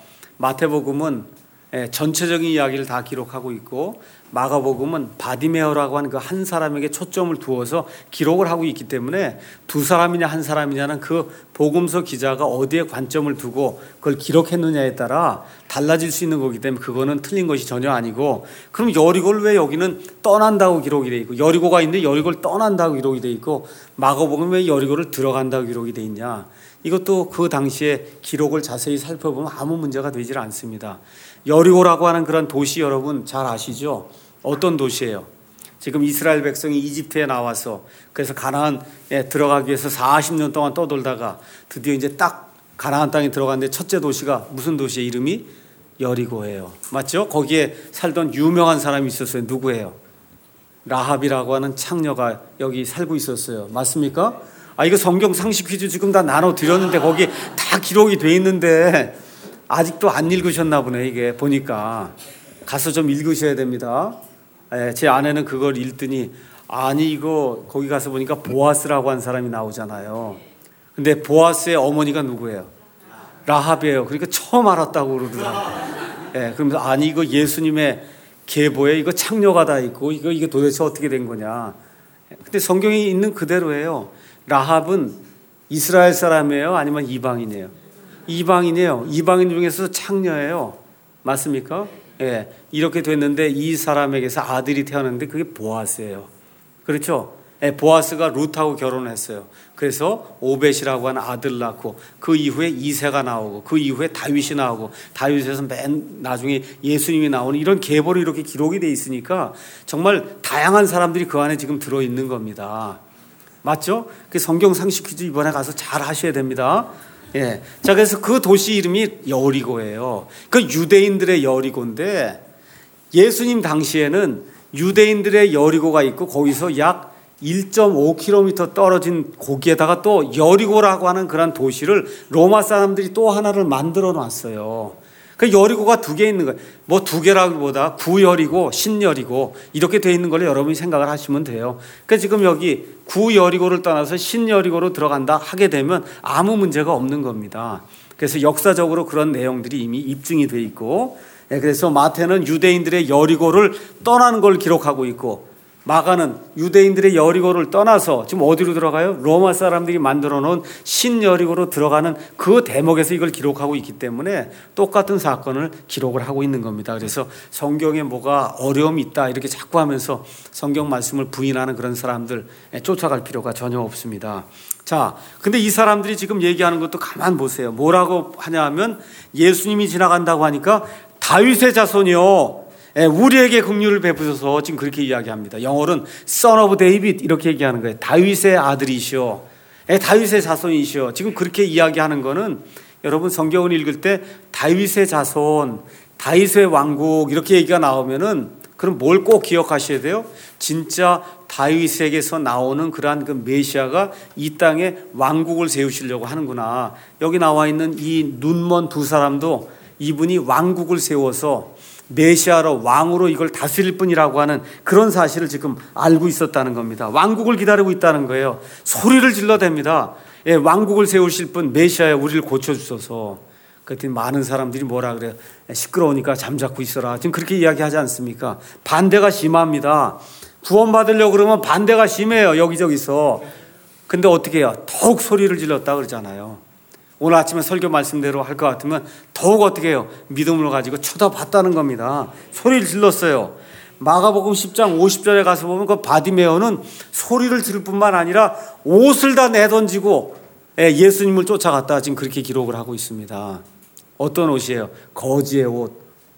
마태복음은 전체적인 이야기를 다 기록하고 있고, 마가복음은 바디메오라고 하는 그 한 사람에게 초점을 두어서 기록을 하고 있기 때문에 두 사람이냐 한 사람이냐는 그 복음서 기자가 어디에 관점을 두고 그걸 기록했느냐에 따라 달라질 수 있는 거기 때문에 그거는 틀린 것이 전혀 아니고, 그럼 여리고를 왜 여기는 떠난다고 기록이 돼 있고, 여리고가 있는데 여리고를 떠난다고 기록이 돼 있고, 마가복음은 왜 여리고를 들어간다고 기록이 돼 있냐? 이것도 그 당시에 기록을 자세히 살펴보면 아무 문제가 되질 않습니다. 여리고라고 하는 그런 도시 여러분 잘 아시죠? 어떤 도시예요? 지금 이스라엘 백성이 이집트에 나와서 그래서 가나안에 들어가기 위해서 사십 년 동안 떠돌다가 드디어 이제 딱 가나안 땅에 들어갔는데 첫째 도시가 무슨 도시의 이름이? 여리고예요. 맞죠? 거기에 살던 유명한 사람이 있었어요. 누구예요? 라합이라고 하는 창녀가 여기 살고 있었어요. 맞습니까? 아, 이거 성경 상식 퀴즈 지금 다 나눠 드렸는데 거기 다 기록이 돼 있는데 아직도 안 읽으셨나 보네. 이게 보니까 가서 좀 읽으셔야 됩니다. 예, 제 아내는 그걸 읽더니, 아니 이거 거기 가서 보니까 보아스라고 한 사람이 나오잖아요. 근데 보아스의 어머니가 누구예요? 라합이에요. 그러니까 처음 알았다고 그러더라고요. 예, 그러면서 아니 이거 예수님의 계보에 이거 창녀가 다 있고 이거 이게 도대체 어떻게 된 거냐? 근데 성경이 있는 그대로예요. 라합은 이스라엘 사람이에요? 아니면 이방인이에요? 이방인이에요. 이방인 중에서 창녀예요. 맞습니까? 예, 이렇게 됐는데 이 사람에게서 아들이 태어났는데 그게 보아스예요. 그렇죠? 예, 보아스가 룻하고 결혼했어요. 그래서 오벳이라고 하는 아들 낳고 그 이후에 이새가 나오고 그 이후에 다윗이 나오고 다윗에서 맨 나중에 예수님이 나오는 이런 계보로 이렇게 기록이 돼 있으니까 정말 다양한 사람들이 그 안에 지금 들어있는 겁니다. 맞죠? 그 성경 상식 퀴즈 이번에 가서 잘 하셔야 됩니다. 예. 자, 그래서 그 도시 이름이 여리고예요. 그 유대인들의 여리고인데 예수님 당시에는 유대인들의 여리고가 있고 거기서 약 일 점 오 킬로미터 떨어진 거기에다가 또 여리고라고 하는 그런 도시를 로마 사람들이 또 하나를 만들어 놨어요. 그 여리고가 두 개 있는 거예요. 뭐 두 개라기보다 구여리고 신여리고 이렇게 돼 있는 걸 여러분이 생각을 하시면 돼요. 그러니까 지금 여기 구여리고를 떠나서 신여리고로 들어간다 하게 되면 아무 문제가 없는 겁니다. 그래서 역사적으로 그런 내용들이 이미 입증이 돼 있고, 그래서 마태는 유대인들의 여리고를 떠나는 걸 기록하고 있고, 마가는 유대인들의 여리고를 떠나서 지금 어디로 들어가요? 로마 사람들이 만들어 놓은 신여리고로 들어가는 그 대목에서 이걸 기록하고 있기 때문에 똑같은 사건을 기록을 하고 있는 겁니다. 그래서 성경에 뭐가 어려움이 있다 이렇게 자꾸 하면서 성경 말씀을 부인하는 그런 사람들 쫓아갈 필요가 전혀 없습니다. 자, 근데 이 사람들이 지금 얘기하는 것도 가만 보세요. 뭐라고 하냐 하면 예수님이 지나간다고 하니까 다윗의 자손이요, 우리에게 긍휼을 베푸셔서 지금 그렇게 이야기합니다. 영어로는 Son of David 이렇게 얘기하는 거예요. 다윗의 아들이시오, 다윗의 자손이시오. 지금 그렇게 이야기하는 거는 여러분 성경을 읽을 때 다윗의 자손, 다윗의 왕국 이렇게 얘기가 나오면은 그럼 뭘 꼭 기억하셔야 돼요? 진짜 다윗에게서 나오는 그러한 그 메시아가 이 땅에 왕국을 세우시려고 하는구나. 여기 나와 있는 이 눈먼 두 사람도 이분이 왕국을 세워서 메시아로 왕으로 이걸 다스릴 뿐이라고 하는 그런 사실을 지금 알고 있었다는 겁니다. 왕국을 기다리고 있다는 거예요. 소리를 질러댑니다. 예, 왕국을 세우실 분 메시아야 우리를 고쳐주소서. 그랬더니 많은 사람들이 뭐라 그래요? 시끄러우니까 잠자코 있어라. 지금 그렇게 이야기하지 않습니까? 반대가 심합니다. 구원받으려고 그러면 반대가 심해요. 여기저기서. 근데 어떻게 해요? 더욱 소리를 질렀다 그러잖아요. 오늘 아침에 설교 말씀대로 할 것 같으면 더욱 어떻게 해요? 믿음을 가지고 쳐다봤다는 겁니다. 소리를 질렀어요. 마가복음 십 장 오십 절에 가서 보면 그 바디메오는 소리를 지를 뿐만 아니라 옷을 다 내던지고 예수님을 쫓아갔다 지금 그렇게 기록을 하고 있습니다. 어떤 옷이에요? 거지의 옷.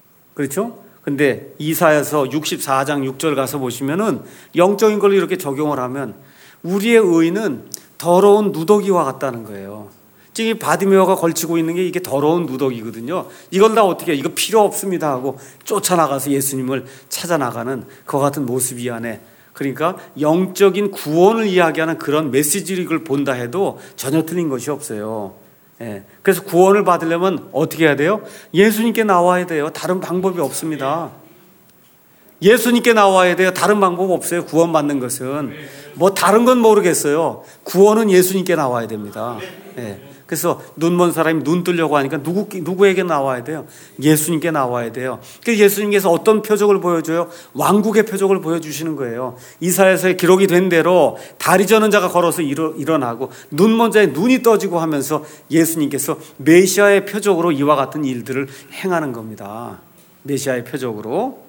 그렇죠? 근데 이사야서 육십사 장 육 절 가서 보시면은 영적인 걸로 이렇게 적용을 하면 우리의 의는 더러운 누더기와 같다는 거예요. 지금 이 바디메오가 걸치고 있는 게 이게 더러운 누더기거든요. 이걸 다 어떻게 해요? 이거 필요 없습니다 하고 쫓아나가서 예수님을 찾아나가는 그와 같은 모습이 안에, 그러니까 영적인 구원을 이야기하는 그런 메시지를 본다 해도 전혀 틀린 것이 없어요. 예. 그래서 구원을 받으려면 어떻게 해야 돼요? 예수님께 나와야 돼요. 다른 방법이 없습니다. 예수님께 나와야 돼요. 다른 방법 없어요. 구원받는 것은 뭐 다른 건 모르겠어요. 구원은 예수님께 나와야 됩니다. 예. 그래서 눈먼 사람이 눈 뜨려고 하니까 누구, 누구에게 나와야 돼요? 예수님께 나와야 돼요. 그래서 예수님께서 어떤 표적을 보여줘요? 왕국의 표적을 보여주시는 거예요. 이사야서에 기록이 된 대로 다리 저는 자가 걸어서 일어, 일어나고 눈먼 자의 눈이 떠지고 하면서 예수님께서 메시아의 표적으로 이와 같은 일들을 행하는 겁니다. 메시아의 표적으로.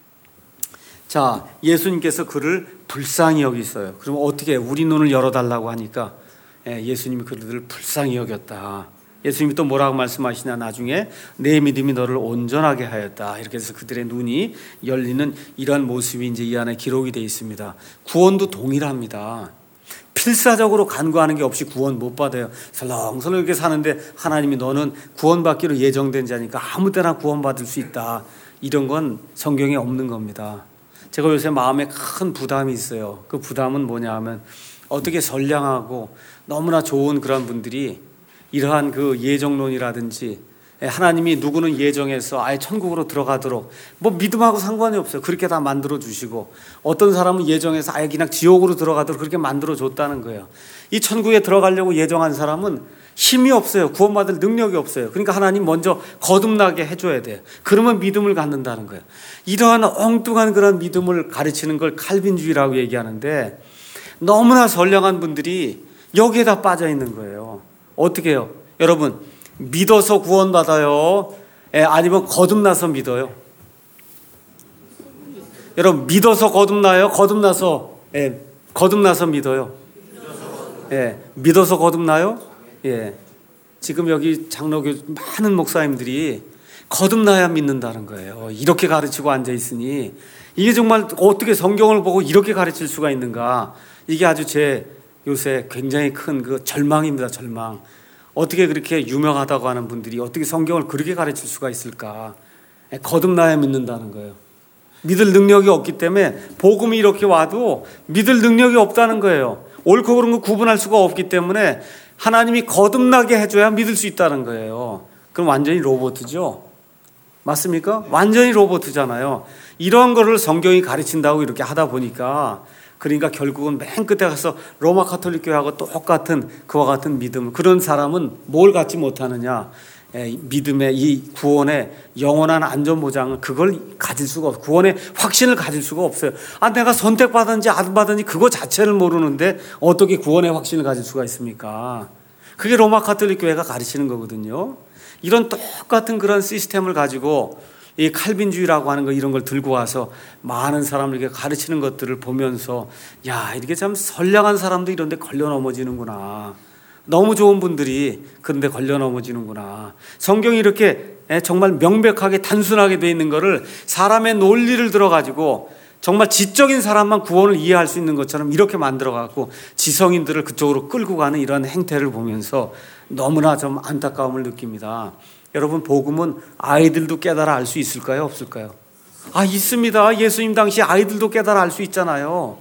자, 예수님께서 그를 불쌍히 여기셨어요. 그러면 어떻게 해요? 우리 눈을 열어달라고 하니까 예수님이 그들을 불쌍히 여겼다. 예수님이 또 뭐라고 말씀하시냐, 나중에 내 믿음이 너를 온전하게 하였다. 이렇게 해서 그들의 눈이 열리는 이러한 모습이 이제 이 안에 기록이 되어 있습니다. 구원도 동일합니다. 필사적으로 간구하는 게 없이 구원 못 받아요. 설렁설렁 이렇게 사는데 하나님이 너는 구원받기로 예정된 자니까 아무 때나 구원받을 수 있다. 이런 건 성경에 없는 겁니다. 제가 요새 마음에 큰 부담이 있어요. 그 부담은 뭐냐 하면 어떻게 선량하고 너무나 좋은 그런 분들이 이러한 그 예정론이라든지 하나님이 누구는 예정해서 아예 천국으로 들어가도록 뭐 믿음하고 상관이 없어요. 그렇게 다 만들어 주시고 어떤 사람은 예정해서 아예 그냥 지옥으로 들어가도록 그렇게 만들어 줬다는 거예요. 이 천국에 들어가려고 예정한 사람은 힘이 없어요. 구원받을 능력이 없어요. 그러니까 하나님 먼저 거듭나게 해줘야 돼요. 그러면 믿음을 갖는다는 거예요. 이러한 엉뚱한 그런 믿음을 가르치는 걸 칼빈주의라고 얘기하는데 너무나 선량한 분들이 여기에다 빠져 있는 거예요. 어떻게 해요? 여러분, 믿어서 구원받아요? 예, 아니면 거듭나서 믿어요? 여러분, 믿어서 거듭나요? 거듭나서, 예, 거듭나서 믿어요? 예, 믿어서 거듭나요? 예. 지금 여기 장로교 많은 목사님들이 거듭나야 믿는다는 거예요. 이렇게 가르치고 앉아 있으니 이게 정말 어떻게 성경을 보고 이렇게 가르칠 수가 있는가? 이게 아주 제 요새 굉장히 큰 그 절망입니다. 절망. 어떻게 그렇게 유명하다고 하는 분들이 어떻게 성경을 그렇게 가르칠 수가 있을까? 거듭나야 믿는다는 거예요. 믿을 능력이 없기 때문에 복음이 이렇게 와도 믿을 능력이 없다는 거예요. 옳고 그른 거 구분할 수가 없기 때문에 하나님이 거듭나게 해줘야 믿을 수 있다는 거예요. 그럼 완전히 로봇이죠. 맞습니까? 완전히 로봇이잖아요. 이런 거를 성경이 가르친다고 이렇게 하다 보니까 그러니까 결국은 맨 끝에 가서 로마 가톨릭 교회하고 똑같은 그와 같은 믿음, 그런 사람은 뭘 갖지 못하느냐? 믿음의 이 구원의 영원한 안전보장을 그걸 가질 수가 없어요. 구원의 확신을 가질 수가 없어요. 아, 내가 선택받았는지 안 받았는지 그거 자체를 모르는데 어떻게 구원의 확신을 가질 수가 있습니까? 그게 로마 가톨릭 교회가 가르치는 거거든요. 이런 똑같은 그런 시스템을 가지고 이 칼빈주의라고 하는 거 이런 걸 들고 와서 많은 사람을 이렇게 가르치는 것들을 보면서 야, 이렇게 참 선량한 사람도 이런 데 걸려 넘어지는구나. 너무 좋은 분들이 그런 데 걸려 넘어지는구나. 성경이 이렇게 정말 명백하게 단순하게 돼 있는 거를 사람의 논리를 들어가지고 정말 지적인 사람만 구원을 이해할 수 있는 것처럼 이렇게 만들어갖고 지성인들을 그쪽으로 끌고 가는 이런 행태를 보면서 너무나 좀 안타까움을 느낍니다. 여러분, 복음은 아이들도 깨달아 알 수 있을까요? 없을까요? 아, 있습니다. 예수님 당시 아이들도 깨달아 알 수 있잖아요.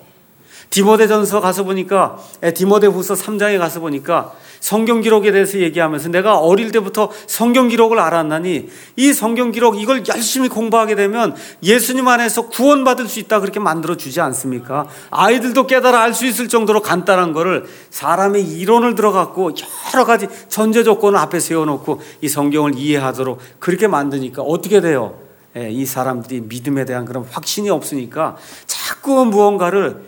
디모데전서 가서 보니까, 디모데후서 삼 장에 가서 보니까 성경 기록에 대해서 얘기하면서 내가 어릴 때부터 성경 기록을 알았나니 이 성경 기록 이걸 열심히 공부하게 되면 예수님 안에서 구원받을 수 있다 그렇게 만들어 주지 않습니까? 아이들도 깨달아 알 수 있을 정도로 간단한 거를 사람의 이론을 들어갖고 여러 가지 전제 조건을 앞에 세워놓고 이 성경을 이해하도록 그렇게 만드니까 어떻게 돼요? 이 사람들이 믿음에 대한 그런 확신이 없으니까 자꾸 무언가를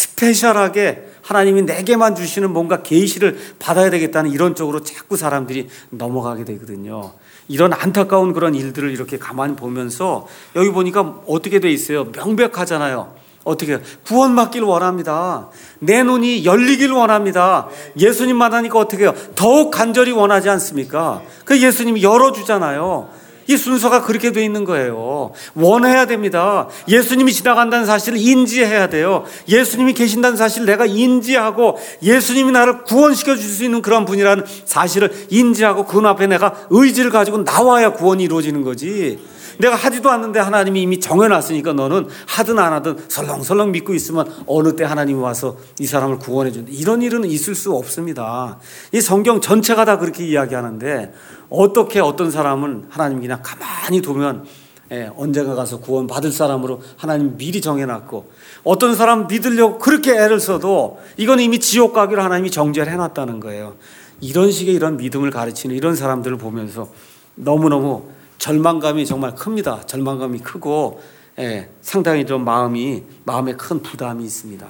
스페셜하게 하나님이 내게만 주시는 뭔가 계시를 받아야 되겠다는 이런 쪽으로 자꾸 사람들이 넘어가게 되거든요. 이런 안타까운 그런 일들을 이렇게 가만히 보면서 여기 보니까 어떻게 돼 있어요? 명백하잖아요. 어떻게 구원받길 원합니다. 내 눈이 열리길 원합니다. 예수님 만나니까 어떻게 해요? 더욱 간절히 원하지 않습니까? 그 예수님이 열어주잖아요. 이 순서가 그렇게 돼 있는 거예요. 원해야 됩니다. 예수님이 지나간다는 사실을 인지해야 돼요. 예수님이 계신다는 사실을 내가 인지하고 예수님이 나를 구원시켜 줄 수 있는 그런 분이라는 사실을 인지하고 그 앞에 내가 의지를 가지고 나와야 구원이 이루어지는 거지. 내가 하지도 않는데 하나님이 이미 정해놨으니까 너는 하든 안 하든 설렁설렁 믿고 있으면 어느 때 하나님이 와서 이 사람을 구원해 준다. 이런 일은 있을 수 없습니다. 이 성경 전체가 다 그렇게 이야기하는데 어떻게 어떤 사람은 하나님 그냥 가만히 두면 예, 언젠가 가서 구원 받을 사람으로 하나님 미리 정해놨고 어떤 사람 믿으려고 그렇게 애를 써도 이건 이미 지옥 가기로 하나님이 정죄를 해놨다는 거예요. 이런 식의 이런 믿음을 가르치는 이런 사람들을 보면서 너무너무 절망감이 정말 큽니다. 절망감이 크고 예, 상당히 좀 마음이 마음에 큰 부담이 있습니다.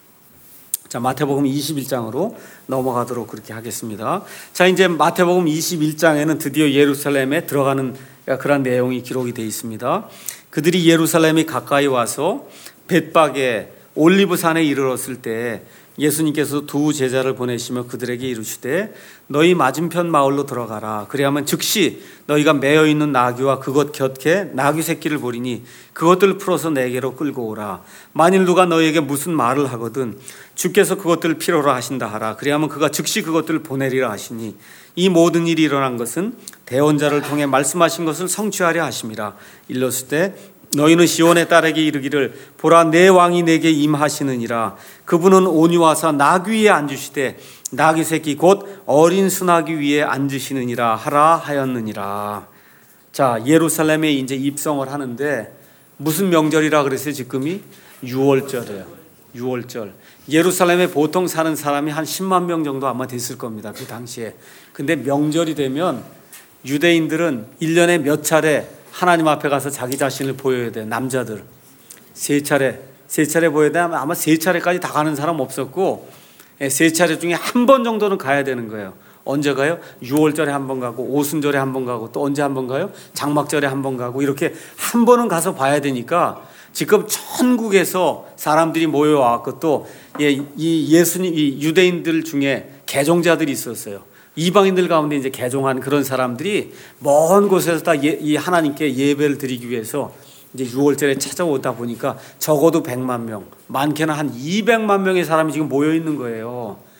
자, 마태복음 이십일 장으로 넘어가도록 그렇게 하겠습니다. 자, 이제 마태복음 이십일 장에는 드디어 예루살렘에 들어가는 그런 내용이 기록이 되어 있습니다. 그들이 예루살렘이 가까이 와서 벳박에 올리브산에 이르렀을 때 예수님께서 두 제자를 보내시며 그들에게 이르시되 너희 맞은편 마을로 들어가라. 그래야만 즉시 너희가 매어 있는 나귀와 그것 곁에 나귀 새끼를 보리니 그것들을 풀어서 내게로 끌고 오라. 만일 누가 너희에게 무슨 말을 하거든 주께서 그것들을 필요로 하신다 하라. 그래야만 그가 즉시 그것들을 보내리라 하시니 이 모든 일이 일어난 것은 대언자를 통해 말씀하신 것을 성취하려 하심이라. 일렀을 때 너희는 시온의 딸에게 이르기를 보라 내 왕이 내게 임하시느니라. 그분은 온유하사 나귀 위에 앉으시되 나귀 새끼 곧 어린 수나귀 위에 앉으시느니라 하라 하였느니라. 자, 예루살렘에 이제 입성을 하는데 무슨 명절이라 그랬어요? 지금이 유월절이에요. 유월절. 예루살렘에 보통 사는 사람이 한 십만 명 정도 아마 됐을 겁니다. 그 당시에. 근데 명절이 되면 유대인들은 일 년에 몇 차례 하나님 앞에 가서 자기 자신을 보여야 돼. 남자들 세 차례 세 차례 보여야 돼. 아마 세 차례까지 다 가는 사람 없었고 세 차례 중에 한 번 정도는 가야 되는 거예요. 언제 가요? 유월절에 한 번 가고 오순절에 한 번 가고 또 언제 한 번 가요? 장막절에 한 번 가고 이렇게 한 번은 가서 봐야 되니까 지금 천국에서 사람들이 모여왔고 또 이 예수님 이 유대인들 중에 개종자들이 있었어요. 이방인들 가운데 이제 개종한 그런 사람들이 먼 곳에서 다 이 하나님께 예배를 드리기 위해서 이제 유월절에 찾아오다 보니까 적어도 백만 명, 많게는 한 이백만 명의 사람이 지금 모여 있는 거예요.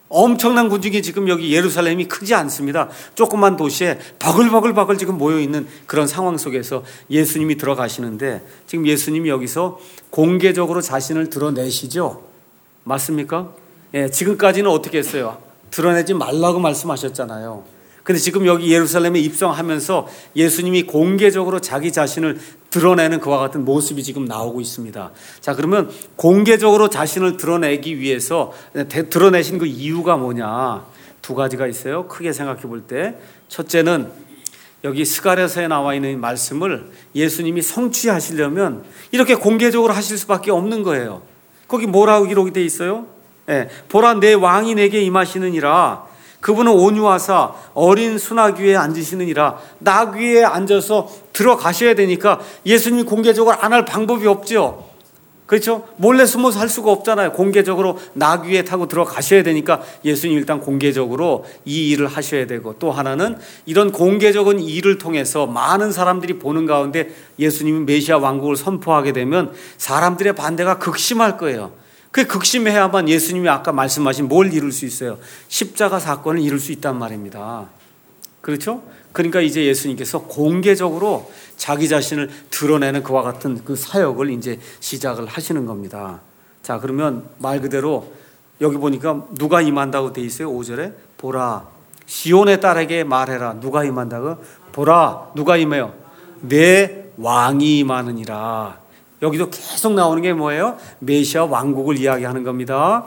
엄청난 군중이 지금 여기 예루살렘이 크지 않습니다. 조그만 도시에 버글버글버글 지금 모여있는 그런 상황 속에서 예수님이 들어가시는데 지금 예수님이 여기서 공개적으로 자신을 드러내시죠. 맞습니까? 예, 지금까지는 어떻게 했어요? 드러내지 말라고 말씀하셨잖아요. 근데 지금 여기 예루살렘에 입성하면서 예수님이 공개적으로 자기 자신을 드러내는 그와 같은 모습이 지금 나오고 있습니다. 자, 그러면 공개적으로 자신을 드러내기 위해서 드러내신 그 이유가 뭐냐? 두 가지가 있어요. 크게 생각해 볼 때 첫째는 여기 스가랴서에 나와 있는 말씀을 예수님이 성취하시려면 이렇게 공개적으로 하실 수밖에 없는 거예요. 거기 뭐라고 기록이 돼 있어요? 예, 보라 내 왕이 내게 임하시느니라. 그분은 온유하사 어린 수낙 위에 앉으시느니라. 낙 위에 앉아서 들어가셔야 되니까 예수님이 공개적으로 안 할 방법이 없죠. 그렇죠? 몰래 숨어서 할 수가 없잖아요. 공개적으로 낙 위에 타고 들어가셔야 되니까 예수님 일단 공개적으로 이 일을 하셔야 되고, 또 하나는 이런 공개적인 일을 통해서 많은 사람들이 보는 가운데 예수님이 메시아 왕국을 선포하게 되면 사람들의 반대가 극심할 거예요. 그 극심해야만 예수님이 아까 말씀하신 뭘 이룰 수 있어요? 십자가 사건을 이룰 수 있단 말입니다. 그렇죠? 그러니까 이제 예수님께서 공개적으로 자기 자신을 드러내는 그와 같은 그 사역을 이제 시작을 하시는 겁니다. 자, 그러면 말 그대로 여기 보니까 누가 임한다고 돼 있어요? 오 절에 보라 시온의 딸에게 말해라. 누가 임한다고? 보라 누가 임해요? 내 왕이 임하느니라. 여기도 계속 나오는 게 뭐예요? 메시아 왕국을 이야기하는 겁니다.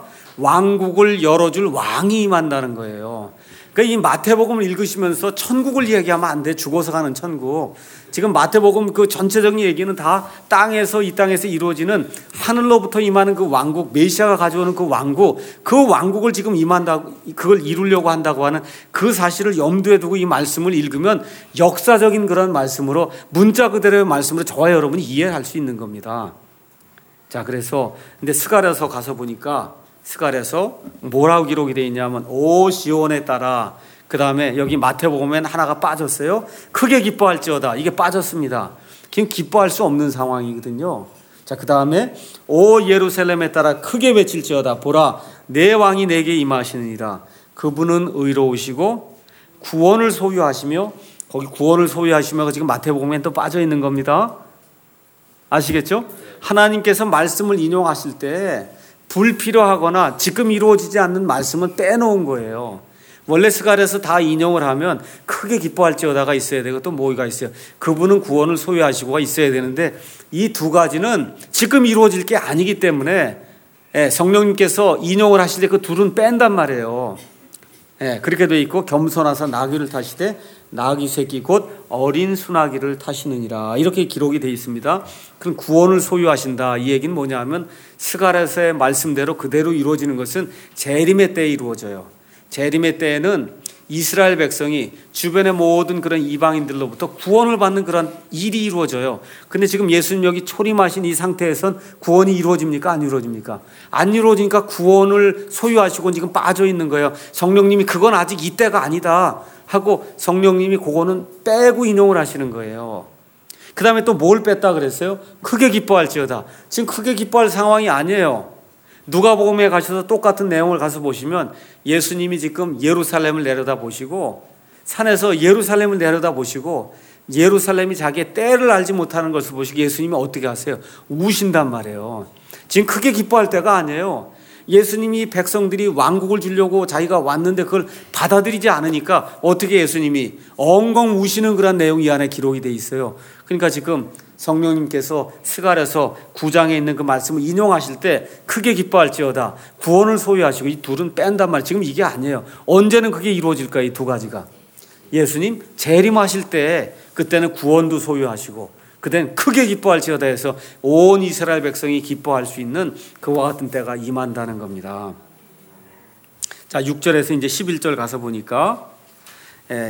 왕국을 열어줄 왕이 임한다는 거예요. 그러니까 이 마태복음을 읽으시면서 천국을 이야기하면 안 돼. 죽어서 가는 천국. 지금 마태복음 그 전체적인 얘기는 다 땅에서, 이 땅에서 이루어지는 하늘로부터 임하는 그 왕국, 메시아가 가져오는 그 왕국, 그 왕국을 지금 임한다고, 그걸 이루려고 한다고 하는 그 사실을 염두에 두고 이 말씀을 읽으면 역사적인 그런 말씀으로, 문자 그대로의 말씀으로 저와 여러분이 이해할 수 있는 겁니다. 자, 그래서 근데 스가랴서 가서 보니까 스가랴서 뭐라고 기록이 되어 있냐면 오 시온에 따라, 그 다음에 여기 마태복음엔 하나가 빠졌어요. 크게 기뻐할지어다. 이게 빠졌습니다. 지금 기뻐할 수 없는 상황이거든요. 자, 그 다음에 오 예루살렘에 따라 크게 외칠지어다. 보라 내 왕이 내게 임하시느니라. 그분은 의로우시고 구원을 소유하시며, 거기 구원을 소유하시며 지금 마태복음엔 또 빠져 있는 겁니다. 아시겠죠? 하나님께서 말씀을 인용하실 때 불필요하거나 지금 이루어지지 않는 말씀은 빼놓은 거예요. 원래 스가랴에서 다 인용을 하면 크게 기뻐할지어다가 있어야 되고 또 뭐가 있어요? 그분은 구원을 소유하시고가 있어야 되는데 이 두 가지는 지금 이루어질 게 아니기 때문에 성령님께서 인용을 하실 때 그 둘은 뺀단 말이에요. 그렇게 돼 있고 겸손하사 나귀를 타시되 나귀 새끼 곧 어린 수나귀를 타시느니라. 이렇게 기록이 되어 있습니다. 그럼 구원을 소유하신다. 이 얘기는 뭐냐면 스가랴서의 말씀대로 그대로 이루어지는 것은 재림의 때에 이루어져요. 재림의 때에는 이스라엘 백성이 주변의 모든 그런 이방인들로부터 구원을 받는 그런 일이 이루어져요. 근데 지금 예수님 여기 초림하신 이 상태에선 구원이 이루어집니까? 안 이루어집니까? 안 이루어지니까 구원을 소유하시고 지금 빠져 있는 거예요. 성령님이 그건 아직 이때가 아니다 하고 성령님이 그거는 빼고 인용을 하시는 거예요. 그 다음에 또 뭘 뺐다 그랬어요? 크게 기뻐할지어다. 지금 크게 기뻐할 상황이 아니에요. 누가복음에 가셔서 똑같은 내용을 가서 보시면 예수님이 지금 예루살렘을 내려다 보시고, 산에서 예루살렘을 내려다 보시고 예루살렘이 자기의 때를 알지 못하는 것을 보시고 예수님이 어떻게 하세요? 우신단 말이에요. 지금 크게 기뻐할 때가 아니에요. 예수님이 백성들이 왕국을 주려고 자기가 왔는데 그걸 받아들이지 않으니까 어떻게 예수님이 엉엉 우시는 그런 내용이 이 안에 기록이 돼 있어요. 그러니까 지금 성령님께서 스가랴서 구 장에 있는 그 말씀을 인용하실 때 크게 기뻐할지어다 구원을 소유하시고, 이 둘은 뺀단 말이에요. 지금 이게 아니에요. 언제는 그게 이루어질까요? 이 두 가지가 예수님 재림하실 때 그때는 구원도 소유하시고 그때는 크게 기뻐할지어다 해서 온 이스라엘 백성이 기뻐할 수 있는 그와 같은 때가 임한다는 겁니다. 자, 육 절에서 이제 십일 절 가서 보니까 예,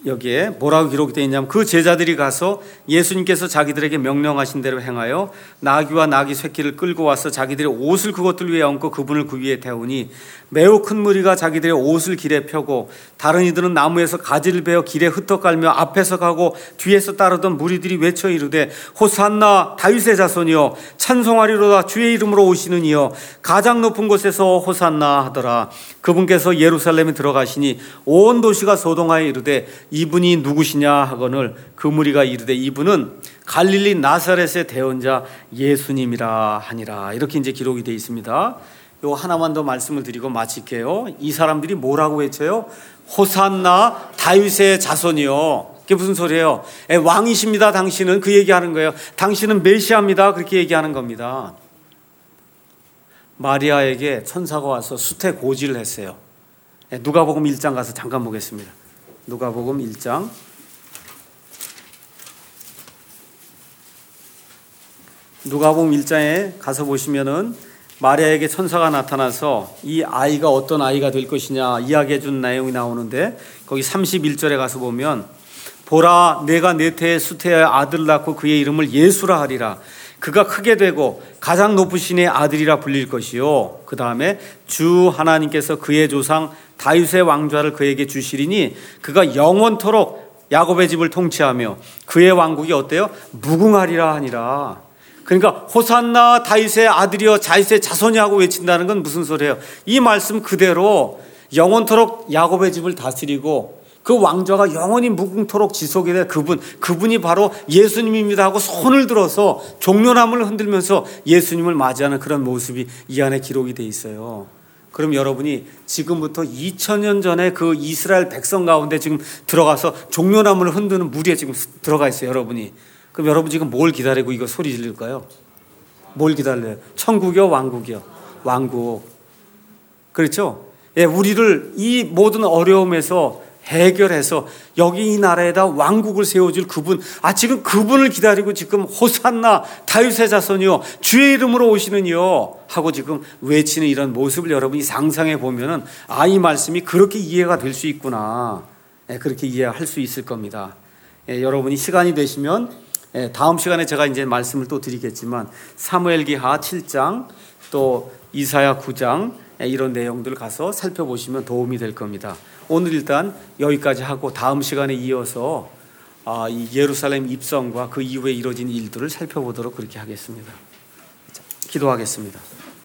여기에 뭐라고 기록이 되어 있냐면 그 제자들이 가서 예수님께서 자기들에게 명령하신 대로 행하여 나귀와 나귀 새끼를 끌고 와서 자기들의 옷을 그것들 위에 얹고 그분을 그 위에 태우니 매우 큰 무리가 자기들의 옷을 길에 펴고 다른 이들은 나무에서 가지를 베어 길에 흩어깔며 앞에서 가고 뒤에서 따르던 무리들이 외쳐 이르되 호산나 다윗의 자손이여 찬송하리로다 주의 이름으로 오시는 이여 가장 높은 곳에서 호산나 하더라. 그분께서 예루살렘에 들어가시니 온 도시가 소동하여 이르되 이분이 누구시냐 하거늘 그 무리가 이르되 이분은 갈릴리 나사렛의 대언자 예수님이라 하니라. 이렇게 이제 기록이 되어 있습니다. 요 하나만 더 말씀을 드리고 마칠게요. 이 사람들이 뭐라고 외쳐요? 호산나 다윗의 자손이요. 그게 무슨 소리예요? 에, 왕이십니다. 당신은 그 얘기하는 거예요. 당신은 메시아입니다. 그렇게 얘기하는 겁니다. 마리아에게 천사가 와서 수태 고지를 했어요. 에, 누가복음 일 장 가서 잠깐 보겠습니다. 누가복음 일 장 누가복음 일 장에 가서 보시면은 마리아에게 천사가 나타나서 이 아이가 어떤 아이가 될 것이냐 이야기해 준 내용이 나오는데 거기 삼십일 절에 가서 보면 보라 내가 내 태에 수태의 아들 낳고 그의 이름을 예수라 하리라. 그가 크게 되고 가장 높으신 이의 아들이라 불릴 것이요. 그 다음에 주 하나님께서 그의 조상 다윗의 왕좌를 그에게 주시리니 그가 영원토록 야곱의 집을 통치하며 그의 왕국이 어때요? 무궁하리라 하니라. 그러니까 호산나 다윗의 아들이여 다윗의 자손이 하고 외친다는 건 무슨 소리예요? 이 말씀 그대로 영원토록 야곱의 집을 다스리고 그 왕좌가 영원히 무궁토록 지속이 될 그분, 그분이 바로 예수님입니다 하고 손을 들어서 종려나무를 흔들면서 예수님을 맞이하는 그런 모습이 이 안에 기록이 돼 있어요. 그럼 여러분이 지금부터 이천 년 전에 그 이스라엘 백성 가운데 지금 들어가서 종려나무를 흔드는 무리에 지금 들어가 있어요, 여러분이. 그럼 여러분 지금 뭘 기다리고 이거 소리 지를까요? 뭘 기다려요? 천국이요, 왕국이요? 왕국. 그렇죠? 예, 우리를 이 모든 어려움에서 해결해서 여기 이 나라에다 왕국을 세워줄 그분, 아 지금 그분을 기다리고 지금 호산나 다윗의 자손이요 주의 이름으로 오시는 이요 하고 지금 외치는 이런 모습을 여러분이 상상해 보면은 아, 이 말씀이 그렇게 이해가 될 수 있구나. 예, 그렇게 이해할 수 있을 겁니다. 예, 여러분이 시간이 되시면 예, 다음 시간에 제가 이제 말씀을 또 드리겠지만 사무엘기하 칠 장 또 이사야 구 장 예, 이런 내용들 가서 살펴보시면 도움이 될 겁니다. 오늘 일단 여기까지 하고 다음 시간에 이어서 아, 이 예루살렘 입성과 그 이후에 이루어진 일들을 살펴보도록 그렇게 하겠습니다. 자, 기도하겠습니다.